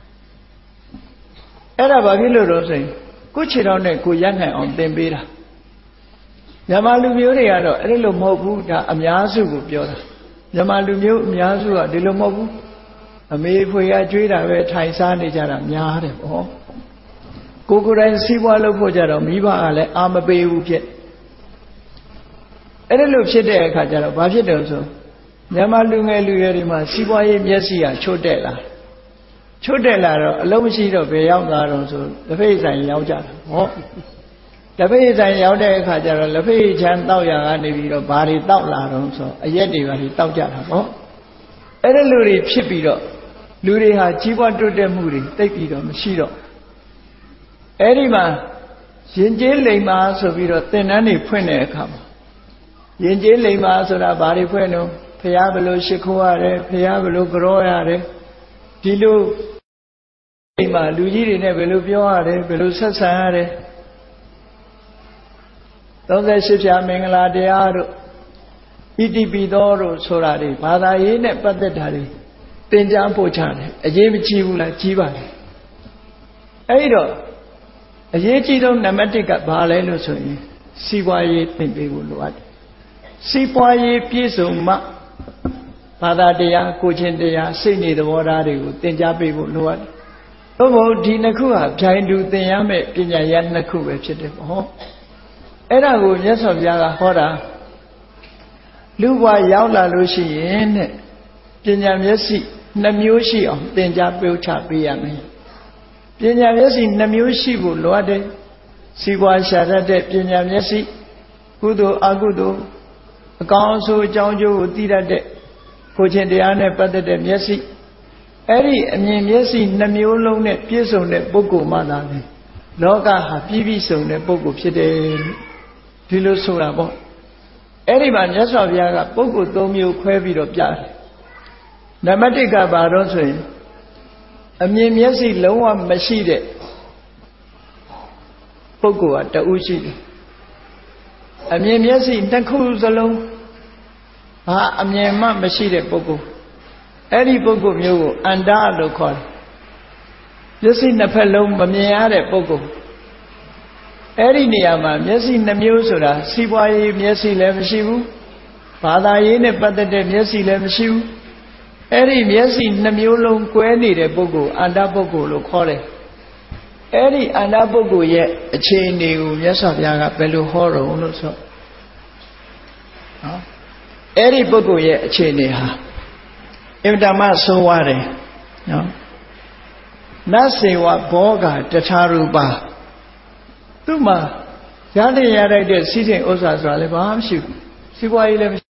အဲ့ဒါဘာဖြစ်လို့တော့ဆိုရင်ကိုယ့်ခြေတော်နဲ့ကိုယ်ရပ်နိုင်အောင်သင်ပေးတာမြန်မာလူမျိုးတွေကတော့အဲ့လိုမဟုတ်ဘူးဒါအများစုကိုပြောတာမြန်မာလူမျိုးအများစုကဒီလိုမဟုတ်ဘူးအမေဖွေကကြွေးတာပဲထိုင်စားနေကြတာများတယ်ပေါ့ကိုကိုယ်တိုင်စီးပွားလုပ်ဖို့ကြတော့မိဘကလည်းအာမပေးဘူးဖြစ်အဲ့လိုဖြစ်တဲ့အခါကျတော့ဘာဖြစ်တယ်ဆိုမြန်မာလူငယ်လူရွယ်တွေမှာစီးပွားရေးမျက်စိကချို့တက်လာချို့တက်လာတော့အလုံးမရှိတော့ဘယ်ရောက်သွားတော့ဆိုလက်ဖိတ်ဆိုင်ရောက်ကြတာဟောလက်ဖက်ရည်ဆိုင်ရောက်တဲ့အခါကျတော့လက်ဖက်ရည်ချမ်းတောက်ရကနေပြီးတော့ဘာတွေတောက်လာတော့ဆိုအရက်တွေဘာတွေတောက်ကြတာပေါ့အဲ့ဒီလူတွေဖြစ်ပြီးတော့လူတွေဟာကြီးပွားတိုးတက်မှုတွေတိတ်ပြီးတော့မရှိတော့အဲ့ဒီမှာရင်ကျေးလိမ်မာဆိုပြီးတော့သင်္นานတွေဖွင့်တဲ့အခါမှာရင်ကျေးလိမ်မာဆိုတာဘာတွေဖွင့်တော့ဖះဘယ်လိုရှိခိုးရတယ်ဖះဘယ်လိုကြောရတယ်ဒီလိုလိမ်မာလူကြီးတွေနဲ့ဘယ်လိုပြောရတယ်ဘယ်လိုဆက်ဆံရတယ်သုံးဆယ်ရှစ်ဖြာမင်္ဂလာတရားတို့ဣတိပိသောတို့ဆိုတာတွေဘာသာရေးနဲ့ပတ်သက်တာတွေသင်ကြားပို့ချတယ်အရေးမကြီးဘူးလားကြီးပါတယ်အဲ့တော့အရေးကြီးဆုံးနံပါတ်တစ်ကဘာလဲလို့ဆိုရင်စီးပွားရေးသင်ပေးဖို့လိုအပ်တယ်စီးပွားရေးပြည့်စုံမှဘာသာတရားကိုချင်းတရားစိတ်နေသဘောထားတွေကိုသင်ကြားပေးဖို့လိုအပ်တယ်သို့မဟုတ်ဒီနှစ်ခုဟာဖြိုင်တူသင်ရမယ့်ပညာရပ်နှစ်ခုပဲဖြစ်တယ်ပေါ့အဲ့ဒါကိုမြတ်စွာဘုရားကဟောတာလူဘဝရောက်လာလို့ရှိရင်တဲ့ပညာမျက်စိနှစ်မျိုးရှိအောင်သင်ကြားပြုချပေးရမယ်ပညာမျက်စိနှစ်မျိုးရှိဖို့လိုအပ်တယ်စီးပွားရှာတတ်တဲ့ပညာမျက်စိကုသိုလ်အကုသိုလ်အကောင်းအဆိုးအကြောင်းကျိုးကိုသိတတ်တဲ့ကိုချင်းတရားနဲ့ပတ်သက်တဲ့မျက်စိအဲ့ဒီအမြင်မျက်စိနှစ်မျိုးလုံးနဲ့ပြည့်စုံတဲ့ပုဂ္ဂိုလ်မှသာလေလောကဟာပြည့်ပြည့်စုံတဲ့ပုဂ္ဂိုလ်ဖြစ်တယ်ဒီလိုဆိုတာပေါ့အဲ့ဒီမှာမြတ်စွာဘုရားကပုဂ္ဂိုလ်သုံးမျိုးခွဲပြီးတော့ပြတယ်နံပါတ်တစ်ကဘာတော့ဆိုရင်အမြင်မျက်စိလုံးဝမရှိတဲ့ပုဂ္ဂိုလ်ကတဦးရှိတယ်အမြင်မျက်စိနှစ်ခုစလုံးဘာအမြင်မှမရှိတဲ့ပုဂ္ဂိုလ်အဲ့ဒီပုဂ္ဂိုလ်မျိုးကိုအန္တလို့ခေါ်တယ်မျက်စိနှစ်ဖက်လုံးမမြင်ရတဲ့ပုဂ္ဂိုလ်အဲ့ဒီနေရာမှာမျက်စိနှမျိုးဆိုတာစီးပွားရေးမျက်စိလည်းမရှိဘူးဘာသာရေးနဲ့ပတ်သက်တဲ့မျက်စိလည်းမရှိဘူးအဲ့ဒီမျက်စိနှမျိုးလုံးကွဲနေတဲ့ပုဂ္ဂိုလ်အန္တပုဂ္ဂိုလ်လို့ခေါ်တယ်အဲ့ဒီအန္တပုဂ္ဂိုလ်ရဲ့အခြေအနေကိုမြတ်စွာဘုရားကဘယ်လိုဟောတော့လို့ဆိုနော်အဲ့ဒီပုဂ္ဂိုလ်ရဲ့အခြေအနေဟာအင်တမဆိုးဝါးတယ်နော်နတ်စေဝဘောဂတထာရူပါသူ့မှာရတဲ့ရတဲ့တဲ့စီးစိမ်ဥစ္စာဆိုတာလည်းဘာမှမရှိဘူးစီးပွားရေးလည်းမရှိ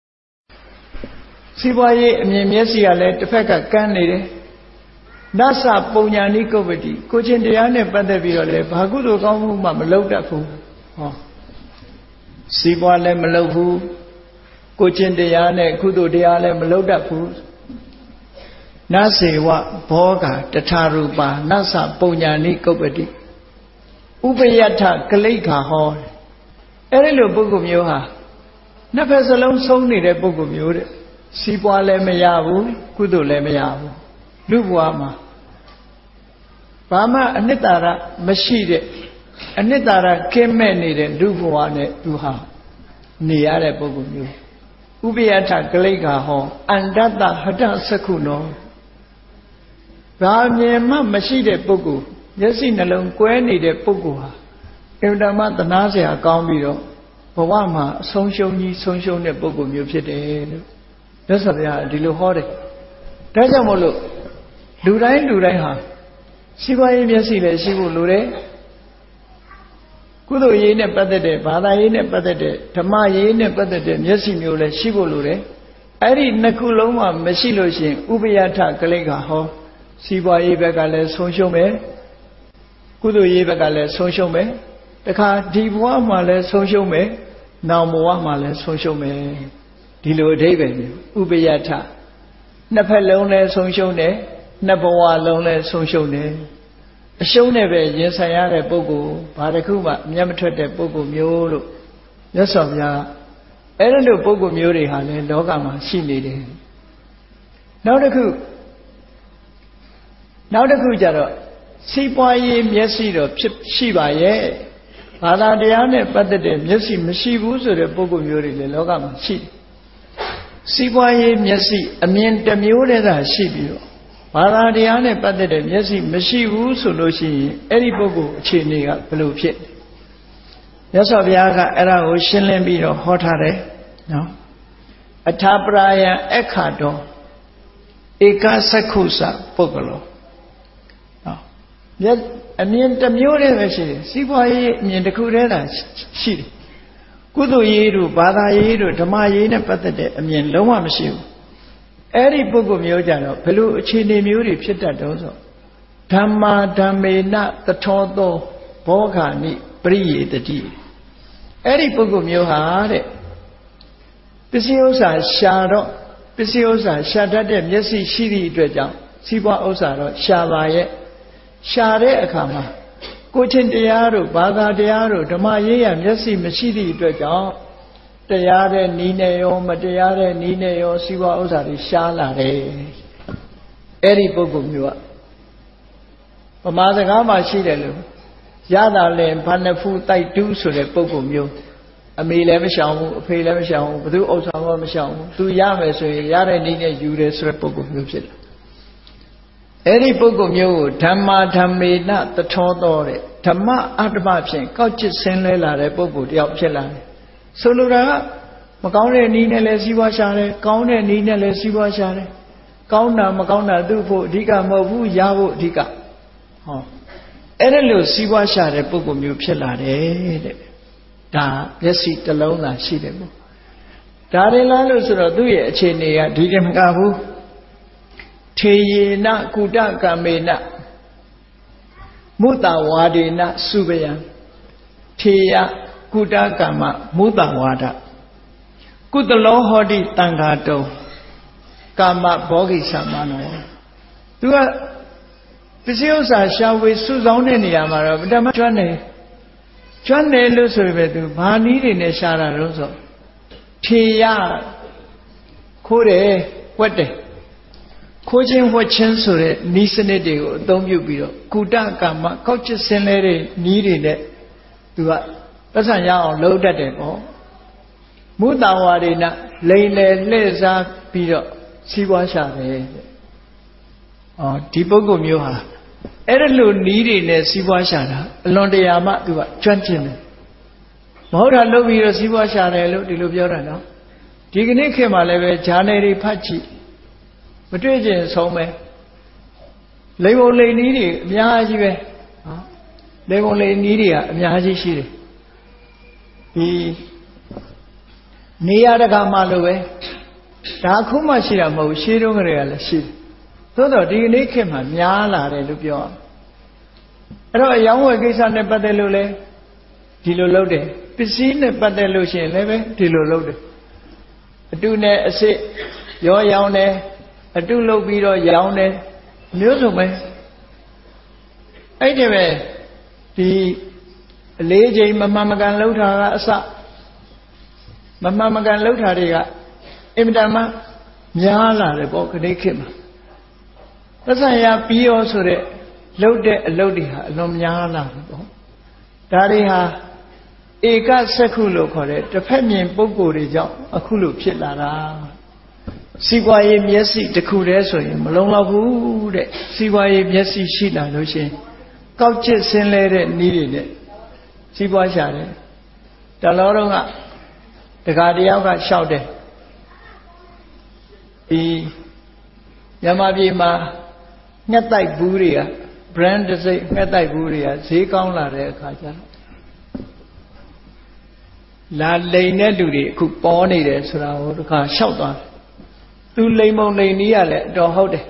စီးပွားရေးအမြင်မျက်စိကလည်းတစ်ဖက်ကကန်းနေတယ်နတ်စပုံညာနိကုပ္ပတိကိုချင်းတရားနဲ့ပတ်သက်ပြီးတော့လည်းဘာကုသိုလ်ကောင်းမှုမှမလုပ်တတ်ဘူးဟောစီးပွားလည်းမလုပ်ဘူးကိုချင်းတရားနဲ့ကုသိုလ်တရားလည်းမလုပ်တတ်ဘူးနတ်စေဝဘောဂတထာရူပါနတ်စပုံညာနိကုပ္ပတိဥပယထကလိခါဟောအဲ့ဒီလိုပုဂ္ဂိုလ်မျိုးဟာနှစ်ဖက်စလုံးဆုံးနေတဲ့ပုဂ္ဂိုလ်မျိုးတဲ့စီးပွားလည်းမရဘူးကုသိုလ်လည်းမရဘူးလူဘဝမှာဘာမှအနှစ်သာရမရှိတဲ့အနှစ်သာရကင်းမဲ့နေတဲ့လူဘဝနဲ့သူဟာနေရတဲ့ပုဂ္ဂိုလ်မျိုးဥပယထကလိခါဟောအန္တတဟတသက္ခုနောဘာမြင်မှမရှိတဲ့ပုဂ္ဂိုလ်မျက်စိနှလုံးကွဲနေတဲ့ပုဂ္ဂိုလ်ဟာအင်တာမသနာစရာကောင်းပြီးတော့ဘဝမှာအဆုံးရှုံးကြီးဆုံးရှုံးတဲ့ပုဂ္ဂိုလ်မျိုးဖြစ်တယ်လို့မြတ်စွာဘုရားဒီလိုဟောတယ်ဒါကြောင့်မို့လို့လူတိုင်းလူတိုင်းဟာစီးပွားရေးမျက်စိလည်းရှိဖို့လိုတယ်ကုသိုလ်ရေးနဲ့ပတ်သက်တဲ့ဘာသာရေးနဲ့ပတ်သက်တဲ့ဓမ္မရေးနဲ့ပတ်သက်တဲ့မျက်စိမျိုးလည်းရှိဖို့လိုတယ်အဲ့ဒီနှစ်ခုလုံးမှမရှိလို့ရှိရင်ဥပယထကလိကဟောစီးပွားရေးဘက်ကလည်းဆုံးရှုံးမယ်ကုသိုလ်ရေးဘက်ကလည်းဆုံးရှုံးမယ်တခါဒီဘဝမှာလည်းဆုံးရှုံးမယ်နောင်ဘဝမှာလည်းဆုံးရှုံးမယ်ဒီလိုအဓိပ္ပာယ်မျိုးဥပယထနှစ်ဖက်လုံးလည်းဆုံးရှုံးတယ်နှစ်ဘဝလုံးလည်းဆုံးရှုံးတယ်အရှုံးနဲ့ပဲရင်ဆိုင်ရတဲ့ပုဂ္ဂိုလ်ဘာတစ်ခုမှမျက်မထွက်တဲ့ပုဂ္ဂိုလ်မျိုးလို့မြတ်စွာဘုရားအဲ့ဒီလိုပုဂ္ဂိုလ်မျိုးတွေဟာလည်းလောကမှာရှိနေတယ်နောက်တစ်ခုနောက်တစ်ခုကျတော့စီးပွားရေးမျက်စိတော့ဖြစ်ရှိပါရဲ့ဘာသာတရားနဲ့ပတ်သက်တဲ့မျက်စိမရှိဘူးဆိုတဲ့ပုဂ္ဂိုလ်မျိုးတွေလည်းလောကမှာရှိတယ်စီးပွားရေးမျက်စိအမြင်တစ်မျိုးတည်းသာရှိပြီးတော့ဘာသာတရားနဲ့ပတ်သက်တဲ့မျက်စိမရှိဘူးဆိုလို့ရှိရင်အဲ့ဒီပုဂ္ဂိုလ်အခြေအနေကဘယ်လိုဖြစ်မြတ်စွာဘုရားကအဲ့ဒါကိုရှင်းလင်းပြီးတော့ဟောထားတယ်နော်အထာပရာယံအခါတော်ဧကသက္ခုစပုဂ္ဂလောနော်မြတ်အမြင်တစ်မျိုးတည်းပဲရှိတယ်စီးပွားရေးအမြင်တစ်ခုတည်းသာရှိတယ်ကုသိုလ်ရေးတို့ဘာသာရေးတို့ဓမ္မရေးနဲ့ပတ်သက်တဲ့အမြင်လုံးဝမရှိဘူးအဲ့ဒီပုဂ္ဂိုလ်မျိုးကြတော့ဘယ်လိုအခြေအနေမျိုးတွေဖြစ်တတ်တော့ဆိုဓမ္မာဓမ္မေနသထောသောဘောဂာနိပရိယေတတိအဲ့ဒီပုဂ္ဂိုလ်မျိုးဟာတဲ့ပစ္စည်းဥစ္စာရှာတော့ပစ္စည်းဥစ္စာရှာတတ်တဲ့မျက်စိရှိသည့်အတွက်ကြောင့်စီးပွားဥစ္စာတော့ရှာပါရဲ့ရှာတဲ့အခါမှာကိုချင်းတရားတို့ဘာသာတရားတို့ဓမ္မရေးရမျက်စိမရှိသည့်အတွက်ကြောင့်တရားတဲ့နီးနေရောမတရားတဲ့နီးနေရောစီးပွားဥစ္စာတွေရှားလာတယ်အဲ့ဒီပုဂ္ဂိုလ်မျိုးကဗမာစကားမှာရှိတယ်လို့ရတာလဲဘာနှဖူးတိုက်တူးဆိုတဲ့ပုဂ္ဂိုလ်မျိုးအမေလည်းမရှောင်ဘူးအဖေလည်းမရှောင်ဘူးဘသူဥစ္စာမှမရှောင်ဘူးသူရမယ်ဆိုရင်ရတဲ့နည်းနဲ့ယူတယ်ဆိုတဲ့ပုဂ္ဂိုလ်မျိုးဖြစ်တယ်အဲ့ဒီပုဂ္ဂိုလ်မျိုးကိုဓမ္မာဓမ္မေနသထောသောတဲ့ဓမ္မအတ္တမဖြင့်ကောက်ကျစ်ဆင်းလဲလာတဲ့ပုဂ္ဂိုလ်တယောက်ဖြစ်လာတယ်ဆိုလိုတာကမကောင်းတဲ့နည်းနဲ့လည်းစီးပွားရှာတယ်ကောင်းတဲ့နည်းနဲ့လည်းစီးပွားရှာတယ်ကောင်းတာမကောင်းတာသူ့ဖို့အဓိကမဟုတ်ဘူးရဖို့အဓိကဟောအဲ့ဒါလို့စီးပွားရှာတဲ့ပုဂ္ဂိုလ်မျိုးဖြစ်လာတယ်တဲ့ဒါမျက်စိတစ်လုံးသာရှိတယ်ပေါ့ဒါရင်လားလို့ဆိုတော့သူ့ရဲ့အခြေအနေကဒီတမကဘူးထေယေနကုတကမ္မေနမုတ္တဝါဒေနစုပယံထေယကုတကမ္မမုတ္တဝါဒကုတလောဟောတိတံဃာတုံကာမဘောဂိသမနောသူကပစ္စည်းဥစ္စာရှာဝေစုဆောင်းတဲ့နေရာမှာတော့ဓမ္မကျွမ်းနေကျွမ်းနေလို့ဆိုပေမဲ့သူဘာနည်းတွေနဲ့ရှာတာလို့ဆိုထေယခိုးတယ်ဝက်တယ်ခိုးခြင်းဝက်ခြင်းဆိုတဲ့ဤစနစ်တွေကိုအသုံးပြုပြီးတော့ကုတကမ္မကောက်ချစ်စင်လဲတဲ့ဤတွေနဲ့သူကပတ်စံရအောင်လှုပ်တတ်တယ်ပေါ့မုတ္တဝါဒေနလိန်လေလှည့်စားပြီးတော့စီးပွားရှာတယ်အော်ဒီပုဂ္ဂိုလ်မျိုးဟာအဲ့ဒါလိုနီးတွေနဲ့စီးပွားရှာတာအလွန်တရာမှသူကကျွမ်းကျင်တယ်မဟုတ်တာလုပ်ပြီးတော့စီးပွားရှာတယ်လို့ဒီလိုပြောတာနော်ဒီကနေ့ခေတ်မှာလည်းပဲဂျာနယ်တွေဖတ်ကြည့်မတွေ့ကျင်ဆုံးပဲလိမ်ပုံလိမ်နီးတွေအများကြီးပဲနော်လိမ်ပုံလိမ်နီးတွေကအများကြီးရှိတယ်ဒီနေရာတကာမှလို့ပဲဒါအခုမှရှိတာမဟုတ်ရှေးတုန်းကတည်းကလည်းရှိတယ်သို့တော့ဒီကနေ့ခေတ်မှာများလာတယ်လို့ပြောအောင်အဲ့တော့အယောင်းဝယ်ကိစ္စနဲ့ပတ်သက်လို့လဲဒီလိုလုပ်တယ်ပစ္စည်းနဲ့ပတ်သက်လို့ရှိရင်လည်းပဲဒီလိုလုပ်တယ်အတုနဲ့အစစ်ရောရောင်းတယ်အတုလုပ်ပြီးတော့ရောင်းတယ်မျိုးစုံပဲအဲ့ဒီပဲဒီအလေးချိန်မမှန်မကန်လှုပ်တာကအစမမှန်မကန်လှုပ်တာတွေကအင်မတန်မှများလာတယ်ပေါ့ခဏခေတ်မှာသက်ဆိုင်ရာပြီးရောဆိုတဲ့လှုပ်တဲ့အလုပ်တွေဟာအလွန်များလာတယ်ပေါ့ဒါတွေဟာဧကစက္ခုလို့ခေါ်တဲ့တစ်ဖက်မြင်ပုံကိုယ်တွေကြောင့်အခုလိုဖြစ်လာတာစီးပွားရေးမျက်စိတစ်ခုတည်းဆိုရင်မလုံလောက်ဘူးတဲ့စီးပွားရေးမျက်စိရှိလာလို့ရှိရင်ကောက်ချစ်ဆင်းလဲတဲ့နည်းတွေနဲ့စီးပွားရှာတယ်တလောတော့ကတခါတယောက်ကရှောက်တယ်ဒီမြန်မာပြည်မှာငှက်တိုက်ဘူးတွေက brand တစ်စိတ်ငှက်တိုက်ဘူးတွေကဈေးကောင်းလာတဲ့အခါကျတော့လာလိန်တဲ့လူတွေအခုပေါ်နေတယ်ဆိုတာကိုတခါရှောက်သွားတယ်သူလိန်မုံလိန်နီးရလဲအတော်ဟုတ်တယ်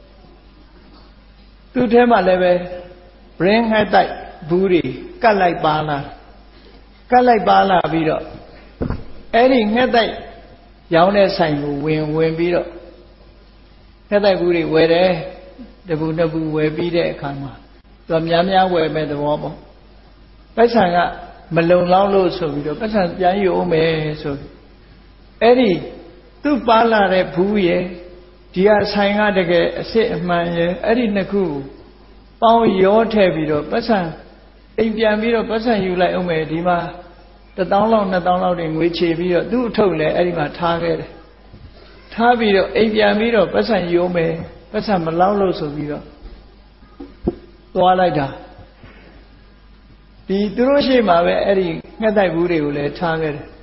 သူ့ထဲမှာလည်းပဲ brand ငှက်တိုက်ဘူးတွေကတ်လိုက်ပါလာကတ်လိုက်ပါလာပြီးတော့အဲ့ဒီငှက်တိုက်ရောင်းတဲ့ဆိုင်ကိုဝင်ဝင်ပြီးတော့ငှက်တိုက်ဘူးတွေဝယ်တယ်တပူတပူဝယ်ပြီးတဲ့အခါမှာသူများများဝယ်မဲ့သဘောပေါ့ပတ်စံကမလုံလောက်လို့ဆိုပြီးတော့ပတ်စံပြန်ယူအောင်မယ်ဆိုအဲ့ဒီသူ့ပါလာတဲ့ဘူးရဲ့ဒီကဆိုင်ကတကယ်အစ်စ်အမှန်ရဲ့အဲ့ဒီနှစ်ခုပေါင်းရောထည့်ပြီးတော့ပတ်စံအိမ်ပြန်ပြီးတော့ပတ်စံယူလိုက်အောင်မယ်ဒီမှာတစ်တောင်းလောက်နှစ်တောင်းလောက်တွေငွေချေပြီးတော့သူ့အထုပ်လည်းအဲ့ဒီမှာထားခဲ့တယ်ထားပြီးတော့အိမ်ပြန်ပြီးတော့ပတ်စံယူအောင်မယ်ပတ်စံမလောက်လို့ဆိုပြီးတော့သွားလိုက်တာဒီသူတို့ရှိမှပဲအဲ့ဒီငှက်တိုက်ဘူးတွေကိုလည်းထားခဲ့တယ်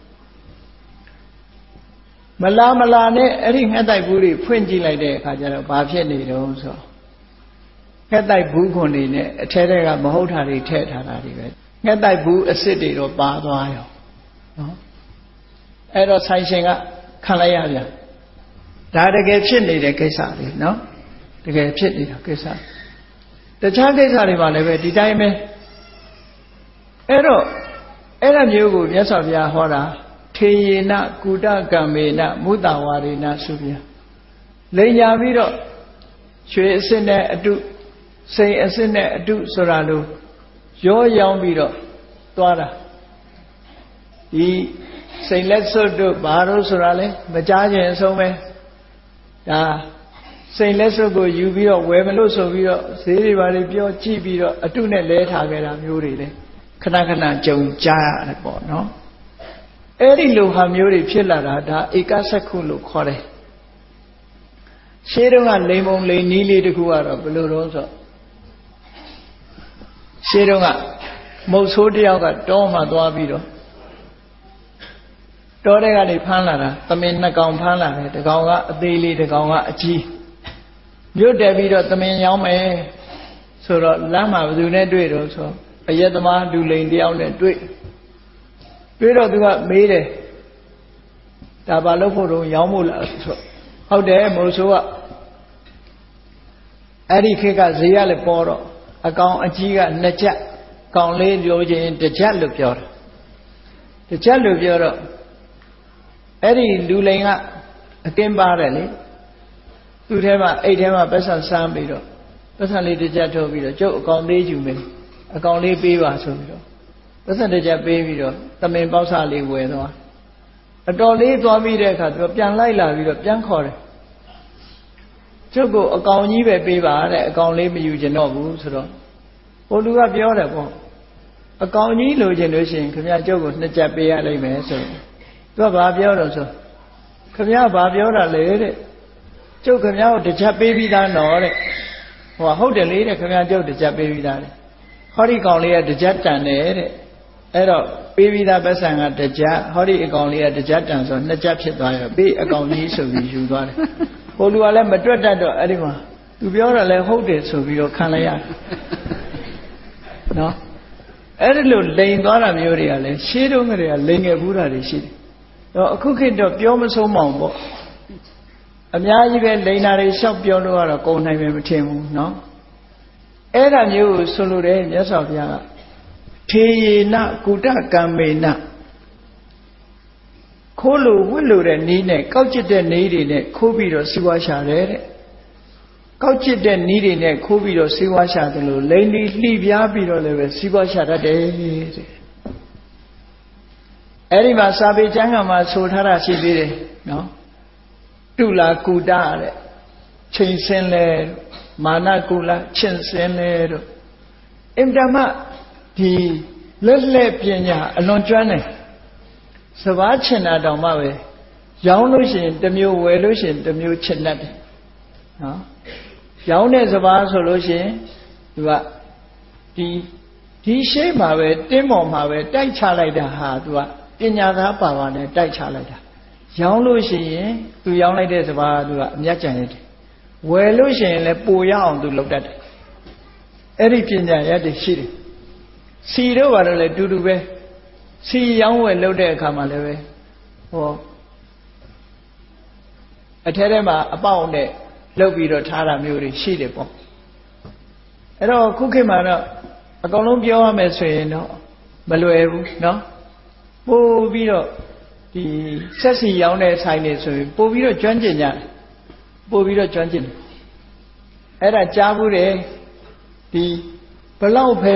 မလာမလာနဲ့အဲ့ဒီငှက်တိုက်ဘူးတွေဖွင့်ကြည့်လိုက်တဲ့အခါကျတော့ဘာဖြစ်နေတုံးဆိုငှက်တိုက်ဘူးခွန်နေနဲ့အထဲထဲကမဟုတ်တာတွေထည့်ထားတာတွေပဲငှက်တိုက်ဘူးအစ်စ်တွေတော့ပါသွားရောနော်အဲ့တော့ဆိုင်ရှင်ကခံလိုက်ရပြန်ဒါတကယ်ဖြစ်နေတဲ့ကိစ္စလေးနော်တကယ်ဖြစ်နေတဲ့ကိစ္စတခြားကိစ္စတွေမှာလည်းပဲဒီတိုင်းပဲအဲ့တော့အဲ့ဒါမျိုးကိုမြတ်စွာဘုရားဟောတာထေယေနကုတကံမေနမုတ္တဝါရေနဆိုပြလိန်ညာပြီးတော့ရွှေအစစ်နဲ့အတုစိန်အစစ်နဲ့အတုဆိုတာလို့ရောရောင်းပြီးတော့သွားတာဒီစိန်လက်စွပ်တို့ဘာလို့ဆိုတာလဲမကြားခြင်းအဆုံးပဲဒါစိန်လက်စွပ်ကိုယူပြီးတော့ဝယ်မလို့ဆိုပြီးတော့ဈေးတွေဘာတွေပြောကြည့်ပြီးတော့အတုနဲ့လဲထားခဲ့တာမျိုးတွေလေခဏခဏကြုံကြားရတယ်ပေါ့နော်အဲ့ဒီလိုဟာမျိုးတွေဖြစ်လာတာဒါဧကစက္ခုလို့ခေါ်တယ်ရှေးတုန်းကလိမ်ပုံလိမ်နီးလေးတခုကတော့ဘယ်လိုတော့ဆိုရှေးတုန်းကမုတ်ဆိုးတယောက်ကတောမှသွားပြီးတော့တောထဲကနေဖမ်းလာတာသမင်နှစ်ကောင်ဖမ်းလာတယ်တစ်ကောင်ကအသေးလေးတစ်ကောင်ကအကြီးမြို့တက်ပြီးတော့သမင်ရောင်းမယ်ဆိုတော့လမ်းမှာဘယ်သူနဲ့တွေ့တော့ဆိုအယက်သမားလူလိန်တယောက်နဲ့တွေ့တွေ့တော့သူကမေးတယ်ဒါဘာလို့ဖို့တော့ရောင်းမို့လားဆိုဟုတ်တယ်မို့ဆိုကအဲ့ဒီခေတ်ကဈေးရလည်းပေါ်တော့အကောင်အကြီးကနှစ်ချက်ကောင်လေးလိုချင်တစ်ချက်လို့ပြောတာတစ်ချက်လို့ပြောတော့အဲ့ဒီလူလိန်ကအကင်းပါတယ်လေသူ့ထဲမှာအိတ်ထဲမှာပတ်စံစမ်းပြီးတော့ပတ်စံလေးတစ်ချက်ထုတ်ပြီးတော့ကျုပ်အကောင်လေးယူမယ်အကောင်လေးပေးပါဆိုပြီးတော့ပတ်စံတစ်ချက်ပေးပြီးတော့သမင်ပေါက်စာလေးဝယ်သွားအတော်လေးသွားပြီးတဲ့အခါသူပြန်လိုက်လာပြီးတော့ပြန်ခေါ်တယ်ကျုပ်ကိုအကောင်ကြီးပဲပေးပါတဲ့အကောင်လေးမယူချင်တော့ဘူးဆိုတော့ဟိုလူကပြောတယ်ပေါ့အကောင်ကြီးလိုချင်လို့ရှိရင်ခင်ဗျာကျုပ်ကိုနှစ်ချက်ပေးရလိမ့်မယ်ဆိုသူကဘာပြောတော့ဆိုခင်ဗျာဘာပြောတာလဲတဲ့ကျုပ်ခင်ဗျာကိုတစ်ချက်ပေးပြီးသားနော်တဲ့ဟိုဟုတ်တယ်လေတဲ့ခင်ဗျာကျုပ်တစ်ချက်ပေးပြီးသားတဲ့ဟောဒီကောင်လေးကတစ်ချက်တန်တယ်တဲ့အဲ့တော့ပေးပြီးသားပတ်စံကတစ်ချက်ဟောဒီအကောင်လေးကတစ်ချက်တန်ဆိုနှစ်ချက်ဖြစ်သွားရောပေးအကောင်ကြီးဆိုပြီးယူသွားတယ်ဟိုလူကလည်းမတွက်တတ်တော့အဲ့ဒီမှာသူပြောတာလည်းဟုတ်တယ်ဆိုပြီးတော့ခံလိုက်ရတယ်နော်အဲ့ဒီလိုလိန်သွားတာမျိုးတွေကလည်းရှေးတုန်းကတည်းကလိန်ငယ်ဘူးတာတွေရှိတယ်တော့အခုခေတ်တော့ပြောမဆုံးမအောင်ပေါ့အများကြီးပဲလိန်တာတွေလျှောက်ပြောလို့ကတော့ကုန်နိုင်မယ်မထင်ဘူးနော်အဲ့ဒါမျိုးကိုဆိုလိုတယ်မြတ်စွာဘုရားကထေယေနကုတကံမေနခိုးလို့ဝှက်လို့တဲ့နည်းနဲ့ကောက်ကျစ်တဲ့နည်းတွေနဲ့ခိုးပြီးတော့စီးပွားရှာတယ်တဲ့ကောက်ကျစ်တဲ့နည်းတွေနဲ့ခိုးပြီးတော့စီးပွားရှာတယ်လို့လိန်ဒီလှိပြားပြီးတော့လည်းပဲစီးပွားရှာတတ်တယ်တဲ့အဲ့ဒီမှာစာပေကျမ်းဂန်မှာဆိုထားတာရှိသေးတယ်နော်တုလာကုတတဲ့ချိန်စင်းလဲမာနကုလချင်းစင်းလဲတို့အင်တမဒီလက်လက်ပညာအလွန်ကျွမ်းတယ်စဘာချင်တာတောင်မှပဲရောင်းလို့ရှိရင်တစ်မျိုးဝယ်လို့ရှိရင်တစ်မျိုးချင်တတ်တယ်နော်ရောင်းတဲ့စဘာဆိုလို့ရှိရင်သူကဒီဒီရှိမှာပဲတင်းပေါ်မှာပဲတိုက်ချလိုက်တာဟာသူကပညာသားပါပါနဲ့တိုက်ချလိုက်တာရောင်းလို့ရှိရင်သူရောင်းလိုက်တဲ့စဘာသူကအမြတ်ကြံရတယ်ဝယ်လို့ရှိရင်လည်းပိုရအောင်သူလုပ်တတ်တယ်အဲ့ဒီပညာရတဲ့ရှိတယ်စီတော့ဘာလို့လဲတူတူပဲစီရောင်းဝယ်လုပ်တဲ့အခါမှာလည်းပဲဟောအထဲထဲမှာအပေါက်နဲ့လုပ်ပြီးတော့ထားတာမျိုးတွေရှိတယ်ပေါ့အဲ့တော့ခုခေတ်မှာတော့အကောင်လုံးပြောရမယ်ဆိုရင်တော့မလွယ်ဘူးเนาะပို့ပြီးတော့ဒီဆက်စီရောင်းတဲ့ဆိုင်တွေဆိုရင်ပို့ပြီးတော့ကျွမ်းကျင်ကြတယ်ပို့ပြီးတော့ကျွမ်းကျင်တယ်အဲ့ဒါကြားဘူးတယ်ဒီဘလောက်ပဲ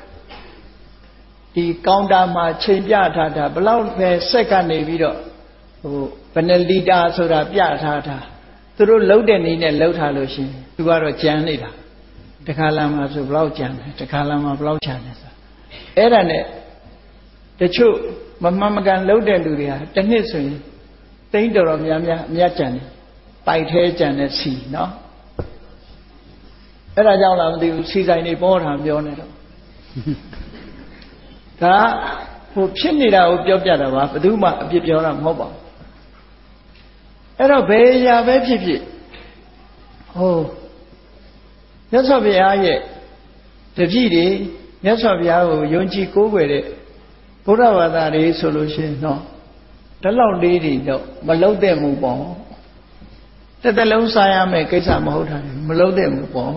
ဒီကောင်တာမှာချိန်ပြထားတာဘလောက်ပဲစက်ကနေပြီးတော့ဟိုဘယ်နှလီတာဆိုတာပြထားတာသူတို့လှုပ်တဲ့နေနဲ့လှုပ်ထားလို့ရှိရင်သူကတော့ကြမ်းနေတာတခါလာမှဆိုဘလောက်ကြမ်းတယ်တခါလာမှဘလောက်ကြမ်းတယ်ဆိုအဲ့ဒါနဲ့တချို့မမှန်မကန်လှုပ်တဲ့လူတွေဟာတစ်နှစ်ဆိုရင်တိန်းတော်တော်များများအမြတ်ကြမ်းတယ်ပိုက်သေးကြမ်းတဲ့စီနော်အဲ့ဒါကြောင့်လားမသိဘူးစီဆိုင်တွေပေါ်တာပြောနေတော့ဒါဟိုဖြစ်နေတာကိုပြောပြတာပါဘယ်သူမှအပြစ်ပြောတာမဟုတ်ပါဘူးအဲ့တော့ဘယ်ရာပဲဖြစ်ဖြစ်ဟိုမြတ်စွာဘုရားရဲ့တပည့်တွေမြတ်စွာဘုရားကိုယုံကြည်ကိုးကွယ်တဲ့ဘုရားဘာသာတွေဆိုလို့ရှိရင်တော့ဒီလောက်လေးတွေတော့မလုံးတဲ့မှုပေါ့တစ်သက်လုံးစားရမယ်ကိစ္စမဟုတ်တာမလုံးတဲ့မှုပေါ့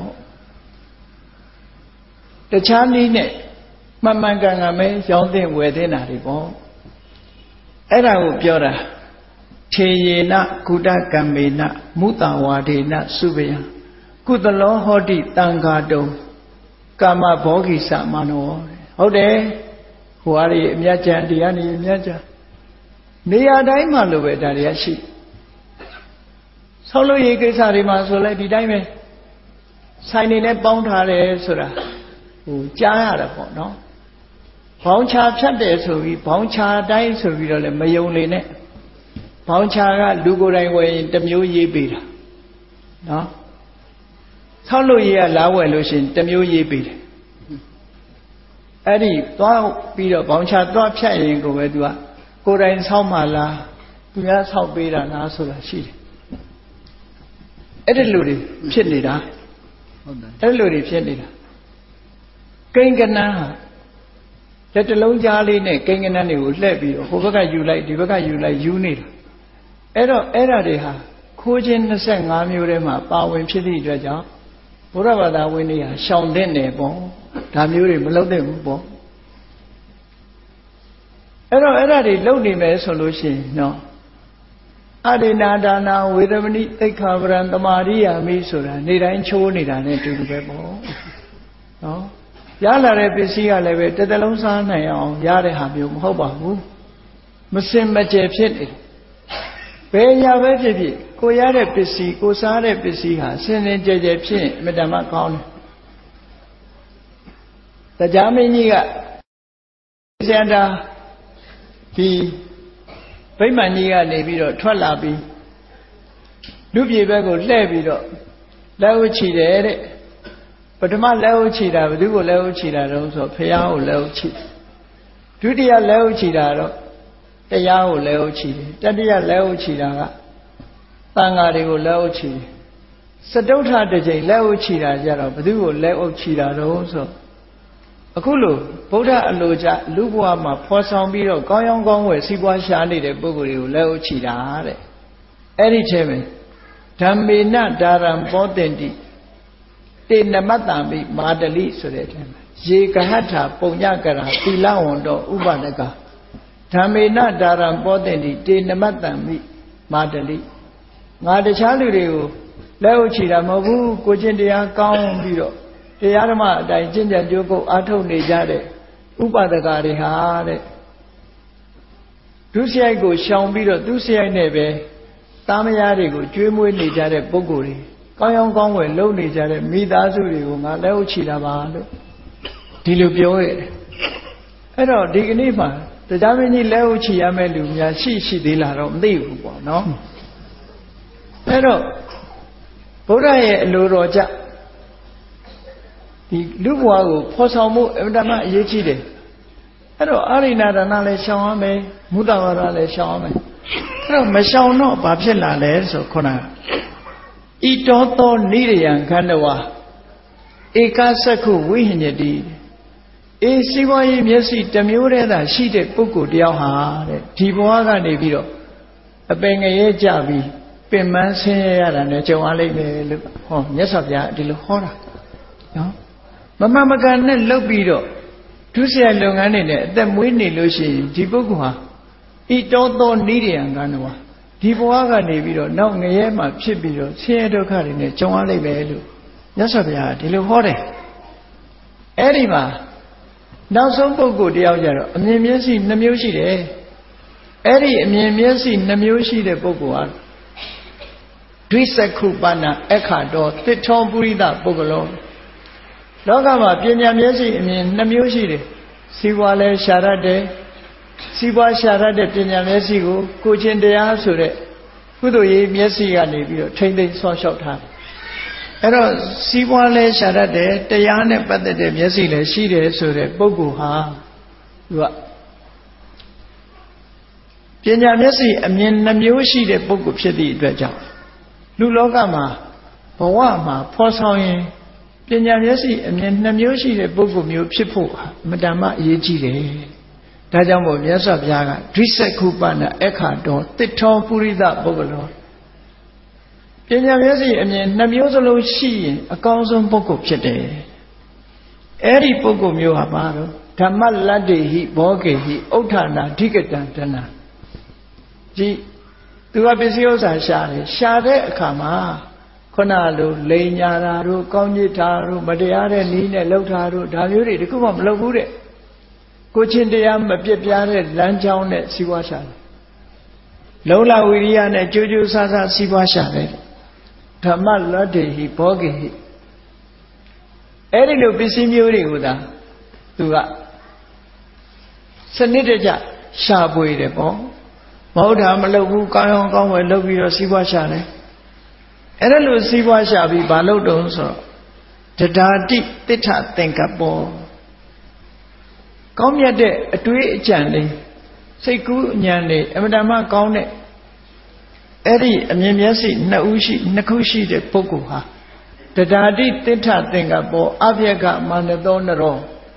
တခြားနည်းနဲ့မှန်မှန်ကန်ကန်ပဲရောင်းတဲ့ဝယ်တဲ့နာတွေပေါ့အဲ့ဒါကိုပြောတာထေယေနကုတကမ္မေနမုတဝါဒေနစုဗယကုသလောဟောတိတံဃာတုံကာမဘောဂိသမနောဟုတ်တယ်ဟိုအားတွေအမြတ်ကြံတရားနေအမြတ်ကြံနေရာတိုင်းမှာလိုပဲဒါတွေကရှိဆောက်လို့ရေးကိစ္စတွေမှာဆိုလဲဒီတိုင်းပဲဆိုင်နေနဲ့ပေါင်းထားတယ်ဆိုတာဟိုကြားရတာပေါ့နော်ဘောင်းချာဖြတ်တယ်ဆိုပြီးဘောင်းချာတိုင်းဆိုပြီးတော့လည်းမယုံလေနဲ့ဘောင်းချာကလူကိုယ်တိုင်ဝယ်ရင်တစ်မျိုးရေးပေးတာနော်ဆောက်လို့ရေးကလားဝယ်လို့ရှိရင်တစ်မျိုးရေးပေးတယ်အဲ့ဒီသွားပြီးတော့ဘောင်းချာသွားဖြတ်ရင်ကိုပဲသူကကိုယ်တိုင်ဆောက်မှလားသူများဆောက်ပေးတာလားဆိုတာရှိတယ်အဲ့ဒီလူတွေဖြစ်နေတာဟုတ်တယ်အဲ့ဒီလူတွေဖြစ်နေတာကိန်းကနန်းဟာလက်တလုံးကြားလေးနဲ့ကိန်းကနန်းတွေကိုလှည့်ပြီးတော့ဟိုဘက်ကယူလိုက်ဒီဘက်ကယူလိုက်ယူနေတာအဲ့တော့အဲ့ဓာတွေဟာခိုးခြင်းနှစ်ဆယ့်ငါးမျိုးထဲမှာပါဝင်ဖြစ်သည့်အတွက်ကြောင့်ဘုရားဘာသာဝင်တွေဟာရှောင်တဲ့နယ်ပေါ့ဒါမျိုးတွေမလုပ်သင့်ဘူးပေါ့အဲ့တော့အဲ့ဓာတွေလုပ်နေမယ်ဆိုလို့ရှိရင်နော်အဒိနာဒါနာဝေရမဏိသိက္ခာပရံတမာရိယာမိဆိုတာနေတိုင်းချိုးနေတာနဲ့တူတူပဲပေါ့နော်ရလာတဲ့ပစ္စည်းကလည်းပဲတစ်သလုံးစားနိုင်အောင်ရတဲ့ဟာမျိုးမဟုတ်ပါဘူးမစင်မကြယ်ဖြစ်နေဘယ်ညာပဲဖြစ်ဖြစ်ကိုရတဲ့ပစ္စည်းကိုစားတဲ့ပစ္စည်းဟာစင်စင်ကြယ်ကြယ်ဖြစ်အမြဲတမ်းကောင်းတယ်တရားမင်းကြီးကစန္ဒာဒီဗိမာန်ကြီးကနေပြီးတော့ထွက်လာပြီးလူပြေဘက်ကိုလှည့်ပြီးတော့လက်ဝှချီတယ်တဲ့ပထမလက်ဝှချီတာဘယ်သူကိုလက်ဝှချီတာတုံးဆိုဖះကိုလက်ဝှချီဒုတိယလက်ဝှချီတာတော့တရားကိုလက်ဝှချီတယ်တတိယလက်ဝှချီတာကသံဃာတွေကိုလက်ဝှချီတယ်စတုထတစ်ကြိမ်လက်ဝှချီတာကြတော့ဘယ်သူကိုလက်ဝှချီတာတုံးဆိုအခုလိုဗုဒ္ဓအလိုကြလူဘဝမှာဖော်ဆောင်ပြီးတော့ကောင်းရောင်းကောင်းဝယ်စီးပွားရှားနေတဲ့ပုဂ္ဂိုလ်တွေကိုလက်ဝှချီတာတဲ့အဲ့ဒီထဲမှာဓမ္မေနဒါရံပောတင်တိတေနမတ္တမိမာတလိဆိုတဲ့အထဲမှာရေကဟထပုံညကရာသီလဝန္တောဥပဒကဓမ္မေနဒါရံပောတင်တိတေနမတ္တမိမာတလိငါတခြားလူတွေကိုလက်ဝှချီတာမဟုတ်ဘူးကိုချင်းတရားကောင်းပြီးတော့တရားဓမ္မအတိုင်းကျင့်ကြံကြိုးကုပ်အားထုတ်နေကြတဲ့ဥပဒကာတွေဟာတဲ့ဒုစရိုက်ကိုရှောင်ပြီးတော့သူစရိုက်နဲ့ပဲသားမယားတွေကိုကျွေးမွေးနေကြတဲ့ပုဂ္ဂိုလ်တွေကောင်းရောင်းကောင်းဝယ်လုပ်နေကြတဲ့မိသားစုတွေကိုငါလက်ဥချီတာပါလို့ဒီလိုပြောရတယ်အဲ့တော့ဒီကနေ့မှာတရားမင်းကြီးလက်ဥချီရမယ့်လူများရှိရှိသေးလားတော့မသိဘူးပေါ့နော်အဲ့တော့ဘုရားရဲ့အလိုတော်ကြဒီလူဘဝကိုဖော်ဆောင်မှုအမှန်တမ်းအရေးကြီးတယ်အဲ့တော့အာရိဏဒါနလည်းရှောင်ရမယ်မုဒ္ဒဝါဒလည်းရှောင်ရမယ်အဲ့တော့မရှောင်တော့ဘာဖြစ်လာလဲဆိုခုနဣတောသောနိရယံခန္ဓဝါဧကသက္ခုဝိဟိညတိအေးစီးပွားရေးမျက်စိတစ်မျိုးတည်းသာရှိတဲ့ပုဂ္ဂိုလ်တယောက်ဟာတဲ့ဒီဘဝကနေပြီးတော့အပင်ငရဲကြပြီးပင်မဆင်းရဲရတာနဲ့ကြုံရလိမ့်မယ်လို့ဟောမြတ်စွာဘုရားဒီလိုဟောတာနော်မမမကန်နဲ့လှုပ်ပြီးတော့ဒုစရိုက်လုပ်ငန်းတွေနဲ့အသက်မွေးနေလို့ရှိရင်ဒီပုဂ္ဂိုလ်ဟာဣတောသောနိရယံကန္နဝါဒီဘဝကနေပြီးတော့နောက်ငရဲမှာဖြစ်ပြီးတော့ဆင်းရဲဒုက္ခတွေနဲ့ကြုံရလိမ့်မယ်လို့မြတ်စွာဘုရားဒီလိုဟောတယ်အဲ့ဒီမှာနောက်ဆုံးပုဂ္ဂိုလ်တယောက်ကြတော့အမြင်မျက်စိနှမျိုးရှိတယ်အဲ့ဒီအမြင်မျက်စိနှမျိုးရှိတဲ့ပုဂ္ဂိုလ်ဟာဒွိသက္ခုပနအခါတော်သစ္ထောပုရိသပုဂ္ဂလောလောကမှာပညာမျက်စိအမြင်နှမျိုးရှိတယ်စီးပွားလဲရှာရတဲ့စီးပွားရှာရတဲ့ပညာမျက်စိကိုကိုချင်းတရားဆိုတဲ့ကုသိုလ်ရေးမျက်စိကနေပြီးတော့ထိမ့်သိမ့်ဆော့ရှောက်ထားတယ်အဲ့တော့စီးပွားလဲရှာရတဲ့တရားနဲ့ပတ်သက်တဲ့မျက်စိလည်းရှိတယ်ဆိုတဲ့ပုဂ္ဂိုလ်ဟာသူကပညာမျက်စိအမြင်နှမျိုးရှိတဲ့ပုဂ္ဂိုလ်ဖြစ်သည့်အတွက်ကြောင့်လူလောကမှာဘဝမှာဖော်ဆောင်ရင်ပညာမျက်စိအမြင်နှစ်မျိုးရှိတဲ့ပုဂ္ဂိုလ်မျိုးဖြစ်ဖို့အမတန်မှအရေးကြီးတယ်ဒါကြောင့်မို့မြတ်စွာဘုရားကဒိသကုပနာအခါတော်တစ်ထောပုရိသပုဂ္ဂလောပညာမျက်စိအမြင်နှစ်မျိုးစလုံးရှိရင်အကောင်းဆုံးပုဂ္ဂိုလ်ဖြစ်တယ်အဲ့ဒီပုဂ္ဂိုလ်မျိုးဟာဘာလို့ဓမ္မလတ္တိဟိဘောဂေဟိဥဋ္ဌာနာဓိကတံတဏဒီသူကပစ္စည်းဥစ္စာရှာတယ်ရှာတဲ့အခါမှာခုနလိုလိန်ညာတာတို့ကောင်းညစ်တာတို့မတရားတဲ့နည်းနဲ့လှုပ်တာတို့ဒါမျိုးတွေတခုမှမလုပ်ဘူးတဲ့ကိုချင်းတရားမပြစ်ပြားတဲ့လမ်းကြောင်းနဲ့စီးပွားရှာတယ်လုံလဝိရိယနဲ့ကြိုးကြိုးဆားဆားစီးပွားရှာတယ်ဓမ္မလတ္တိဟိဘောဂေဟိအဲ့ဒီလိုပစ္စည်းမျိုးတွေကိုသာသူကစနစ်တကျရှာပွေတယ်ပေါ့မဟုတ်တာမလုပ်ဘူးကောင်းအောင်ကောင်းဝယ်လုပ်ပြီးတော့စီးပွားရှာတယ်အဲ့ဒါလို့စီးပွားရှာပြီးဘာလုပ်တုံးဆိုတော့တဒါတိတိဋ္ဌသင်္ကပ္ပောကောင်းမြတ်တဲ့အတွေးအကြံလေးစိတ်ကူးဉာဏ်လေးအမှန်တမ်းကောင်းတဲ့အဲ့ဒီအမြင်မျက်စိနှစ်ဦးရှိနှစ်ခုရှိတဲ့ပုဂ္ဂိုလ်ဟာတဒါတိတိဋ္ဌသင်္ကပ္ပောအဗျကမာနသောနရော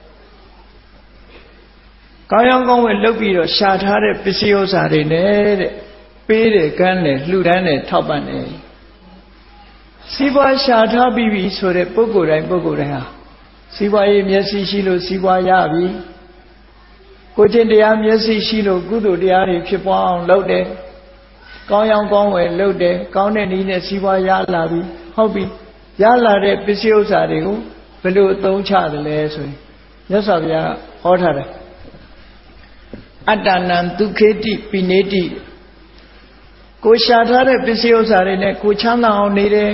ကောင်းရောင်းကောင်းဝယ်လုပ်ပြီးတော့ရှာထားတဲ့ပစ္စည်းဥစ္စာတွေနဲ့တဲ့ပေးတယ်ကမ်းတယ်လှူဒန်းတယ်ထောက်ပံ့တယ်စီးပွားရှာထားပြီးပြီဆိုတဲ့ပုဂ္ဂိုလ်တိုင်းပုဂ္ဂိုလ်တိုင်းဟာစီးပွားရေးမျက်စိရှိလို့စီးပွားရပြီကိုချင်းတရားမျက်စိရှိလို့ကုသိုလ်တရားတွေဖြစ်ပွားအောင်လုပ်တယ်ကောင်းရောင်းကောင်းဝယ်လုပ်တယ်ကောင်းတဲ့နည်းနဲ့စီးပွားရလာပြီဟုတ်ပြီရလာတဲ့ပစ္စည်းဥစ္စာတွေကိုဘယ်လိုအသုံးချသလဲဆိုရင်မြတ်စွာဘုရားဟောထားတယ်အတ္တနံဒုက္ခေတိပိနေတိကိုရှာထားတဲ့ပစ္စည်းဥစ္စာတွေနဲ့ကိုချမ်းသာအောင်နေတယ်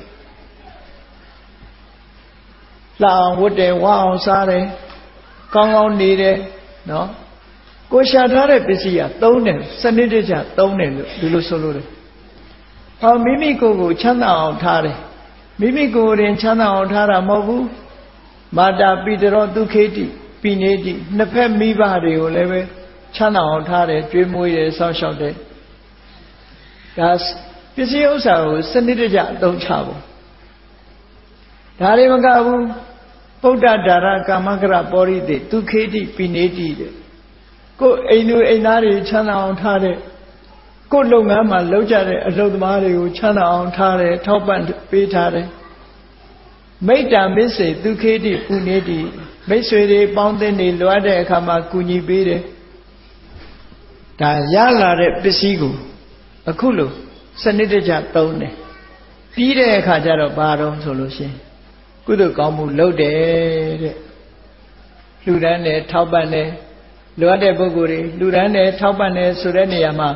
လှအောင်ဝတ်တယ်ဝါအောင်စားတယ်ကောင်းကောင်းနေတယ်နော်ကိုရှာထားတဲ့ပစ္စည်းကသုံးတယ်စနစ်တကျသုံးတယ်လို့ဒီလိုဆိုလို့တယ်ဟောမိမိကိုယ်ကိုချမ်းသာအောင်ထားတယ်မိမိကိုယ်ရင်ချမ်းသာအောင်ထားတာမဟုတ်ဘူးမာတာပိတရောဒုက္ခေတိပိနေတိနှစ်ဖက်မိဘတွေကိုလည်းပဲချမ်းသာအောင်ထားတယ်ကျွေးမွေးတယ်စောင့်ရှောက်တယ်ဒါပစ္စည်းဥစ္စာကိုစနစ်တကျအသုံးချဖို့ဒါတွေမကဘူးဗုဒ္ဓဒါရကာမကရပောရိတိဒုက္ခေတိပိနေတိတဲ့ကိုယ်အိမ်သူအိမ်သားတွေချမ်းသာအောင်ထားတဲ့ကိုယ်လုပ်ငန်းမှာလုပ်ကြတဲ့အလုပ်သမားတွေကိုချမ်းသာအောင်ထားတယ်ထောက်ပံ့ပေးထားတယ်မိတ္တမစ္စေဒုက္ခေတိပုနေတိမိတ်ဆွေတွေပေါင်းသင်းတွေလွှတ်တဲ့အခါမှာကူညီပေးတယ်ဒါရလာတဲ့ပစ္စည်းကိုအခုလို့စနစ်တကျသုံးတယ်ပြီးတဲ့အခါကျတော့ဘာတော့ဆိုလို့ရှိရင်ကုသိုလ်ကောင်းမှုလုပ်တယ်တဲ့လှူဒန်းတယ်ထောက်ပံ့တယ်လိုအပ်တဲ့ပုဂ္ဂိုလ်တွေလှူဒန်းတယ်ထောက်ပံ့တယ်ဆိုတဲ့နေရာမှာ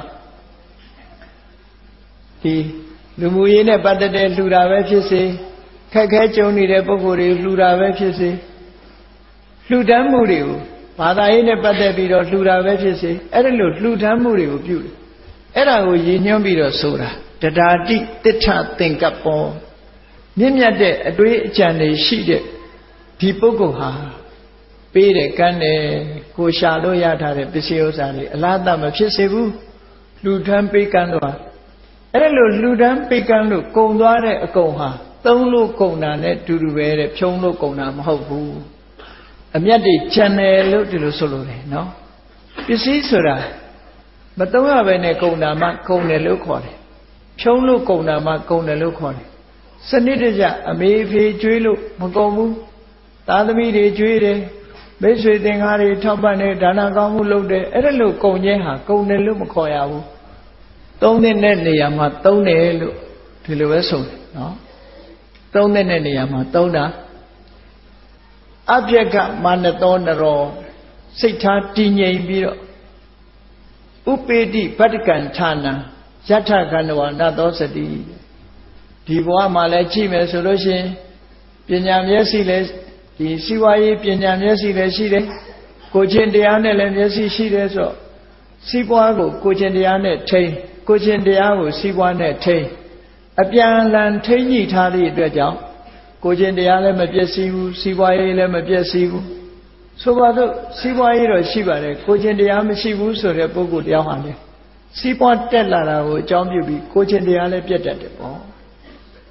ဒီလူမှုရေးနဲ့ပတ်သက်တဲ့လှူတာပဲဖြစ်စေခက်ခဲကြုံနေတဲ့ပုဂ္ဂိုလ်တွေလှူတာပဲဖြစ်စေလှူဒန်းမှုတွေကိုဘာသာရေးနဲ့ပတ်သက်ပြီးတော့လှူတာပဲဖြစ်စေအဲ့ဒါလို့လှူဒန်းမှုတွေကိုပြုတယ်အဲ့ဒါကိုရည်ညွှန်းပြီးတော့ဆိုတာတဒါတိတိဋ္ဌသင်္ကပ္ပောမြင့်မြတ်တဲ့အတွေးအကြံတွေရှိတဲ့ဒီပုဂ္ဂိုလ်ဟာပေးတယ်ကမ်းတယ်ကိုရှာလို့ရထားတဲ့ပစ္စည်းဥစ္စာတွေအလားတမဖြစ်စေဘူးလှူဒန်းပေးကမ်းတော့အဲ့ဒါလို့လှူဒန်းပေးကမ်းလို့ကုံသွားတဲ့အကုံဟာသုံးလို့ကုံတာနဲ့တူတူပဲတဲ့ဖြုံးလို့ကုံတာမဟုတ်ဘူးအမြတ်တွေချန်တယ်လို့ဒီလိုဆိုလို့တယ်နော်ပစ္စည်းဆိုတာမသုံးရဘဲနဲ့ကုံတာမှကုံတယ်လို့ခေါ်တယ်ဖြုံးလို့ကုံတာမှကုံတယ်လို့ခေါ်တယ်စနစ်တကျအမေအဖေကျွေးလို့မကုံဘူးသားသမီးတွေကျွေးတယ်မိတ်ဆွေသင်္ကားတွေထောက်ပံ့တယ်ဒါနကောင်းမှုလုပ်တယ်အဲ့ဒါလို့ကုံခြင်းဟာကုံတယ်လို့မခေါ်ရဘူးသုံးတဲ့နေရာမှာသုံးတယ်လို့ဒီလိုပဲဆိုတယ်နော်သုံးတဲ့နေရာမှာသုံးတာအပြက်ကမာနသောနရောစိတ်ထားတည်ငြိမ်ပြီးတော့ဥပေတိဗတ္တကံဌာနယထကန္နဝနသောစတိဒီဘဝမှာလည်းကြည့်မယ်ဆိုလို့ရှိရင်ပညာမျက်စိလည်းဒီစီဝါရေးပညာမျက်စိလည်းရှိတယ်ကိုချင်းတရားနဲ့လည်းမျက်စိရှိတယ်ဆိုတော့စီးပွားကိုကိုချင်းတရားနဲ့ထိန်းကိုချင်းတရားကိုစီးပွားနဲ့ထိန်းအပြန်အလှန်ထိန်းညှိထားသည့်အတွက်ကြောင့်ကိုချင်းတရားလည်းမပြည့်စည်ဘူးစီးပွားရေးလည်းမပြည့်စည်ဘူးဆိုပါတော့စီးပွားရေးတော့ရှိပါတယ်ကိုချင်းတရားမရှိဘူးဆိုတဲ့ပုဂ္ဂိုလ်တရားဟာလေစီးပွားတက်လာတာကိုအကြောင်းပြုပြီးကိုချင်းတရားလည်းပြတ်တတ်တယ်ပေါ့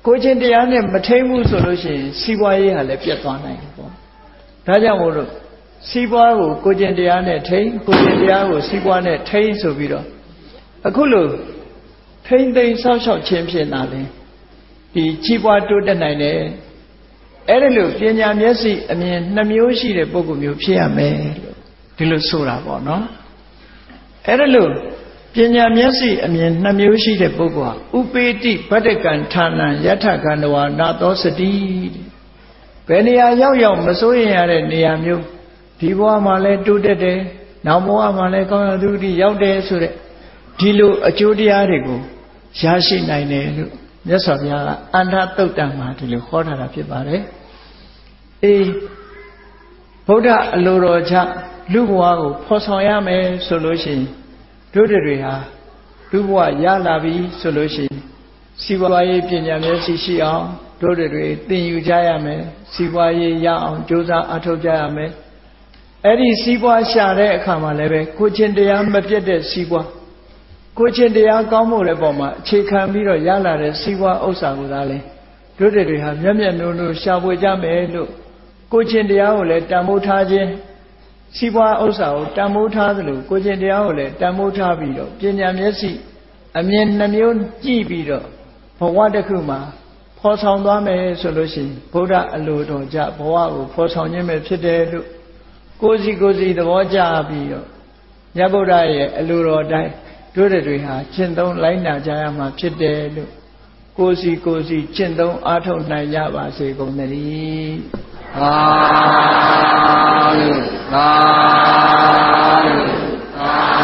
ကိုချင်းတရားနဲ့မထိမှုဆိုလို့ရှိရင်စီးပွားရေးဟာလည်းပြတ်သွားနိုင်တယ်ပေါ့ဒါကြောင့်မို့လို့စီးပွားကိုကိုချင်းတရားနဲ့ထိကိုချင်းတရားကိုစီးပွားနဲ့ထိဆိုပြီးတော့အခုလို့ထိမ့်သိမ့်ဆောက်ရှောက်ခြင်းဖြစ်လာတယ်ဒီကြီးပွားတိုးတက်နိုင်တယ်အဲ့ဒါလို့ပညာမျက်စိအမြင်နှမျိုးရှိတဲ့ပုဂ္ဂိုလ်မျိုးဖြစ်ရမယ်လို့ဒီလိုဆိုတာပေါ့နော်အဲ့ဒါလို့ပညာမျက်စိအမြင်နှမျိုးရှိတဲ့ပုဂ္ဂိုလ်ဟာဥပေတိဗတ္တကံဌာနံယထကန္တဝါနာသောစတိဘယ်နေရာရောက်ရောက်မစိုးရင်ရတဲ့နေရာမျိုးဒီဘဝမှာလဲတိုးတက်တယ်နောက်ဘဝမှာလဲကောင်းရာသုတိရောက်တယ်ဆိုတဲ့ဒီလိုအကျိုးတရားတွေကိုရရှိနိုင်တယ်လို့မြတ်စွာဘုရားကအန္တသုတ်တံမှာဒီလိုဟောထားတာဖြစ်ပါတယ်အေးဗုဒ္ဓအလိုတော်ကြောင့်လူဘဝကိုဖော်ဆောင်ရမယ်ဆိုလို့ရှိရင်တို့တွေဟာလူဘဝရလာပြီဆိုလို့ရှိရင်စီးပွားရေးပညာမျက်စိရှိအောင်တို့တွေသင်ယူကြရမယ်စီးပွားရေးရအောင်ကြိုးစားအထောက်ကြရမယ်အဲ့ဒီစီးပွားရှာတဲ့အခါမှာလည်းပဲကိုချင်းတရားမပြတ်တဲ့စီးပွားကိုချင်းတရားကောင်းမှုတဲ့ပုံမှာအခြေခံပြီးတော့ရလာတဲ့စီးပွားဥစ္စာကိုသာလဲတို့တွေဟာမျက်မျက်နှိုးနှိုးရှာဖွေကြမယ်လို့ကိုချင်းတရားကိုလည်းတန်ဖိုးထားခြင်းစီးပွားဥစ္စာကိုတန်ဖိုးထားသလိုကိုချင်းတရားကိုလည်းတန်ဖိုးထားပြီးတော့ပညာမျက်စိအမြင်နှမျိုးကြည့်ပြီးတော့ဘဝတစ်ခုမှာဖော်ဆောင်သွားမယ်ဆိုလို့ရှိရင်ဗုဒ္ဓအလိုတော်ကြဘဝကိုဖော်ဆောင်ခြင်းပဲဖြစ်တယ်လို့ကိုယ်စီကိုယ်စီသဘောကျပြီးတော့မြတ်ဗုဒ္ဓရဲ့အလိုတော်တိုင်းတို့တွေဟာကျင့်သုံးလိုက်နာကြရမှာဖြစ်တယ်လို့ကိုယ်စီကိုယ်စီကျင့်သုံးအားထုတ်နိုင်ကြပါစေကုန်သတည်းသာသာသာ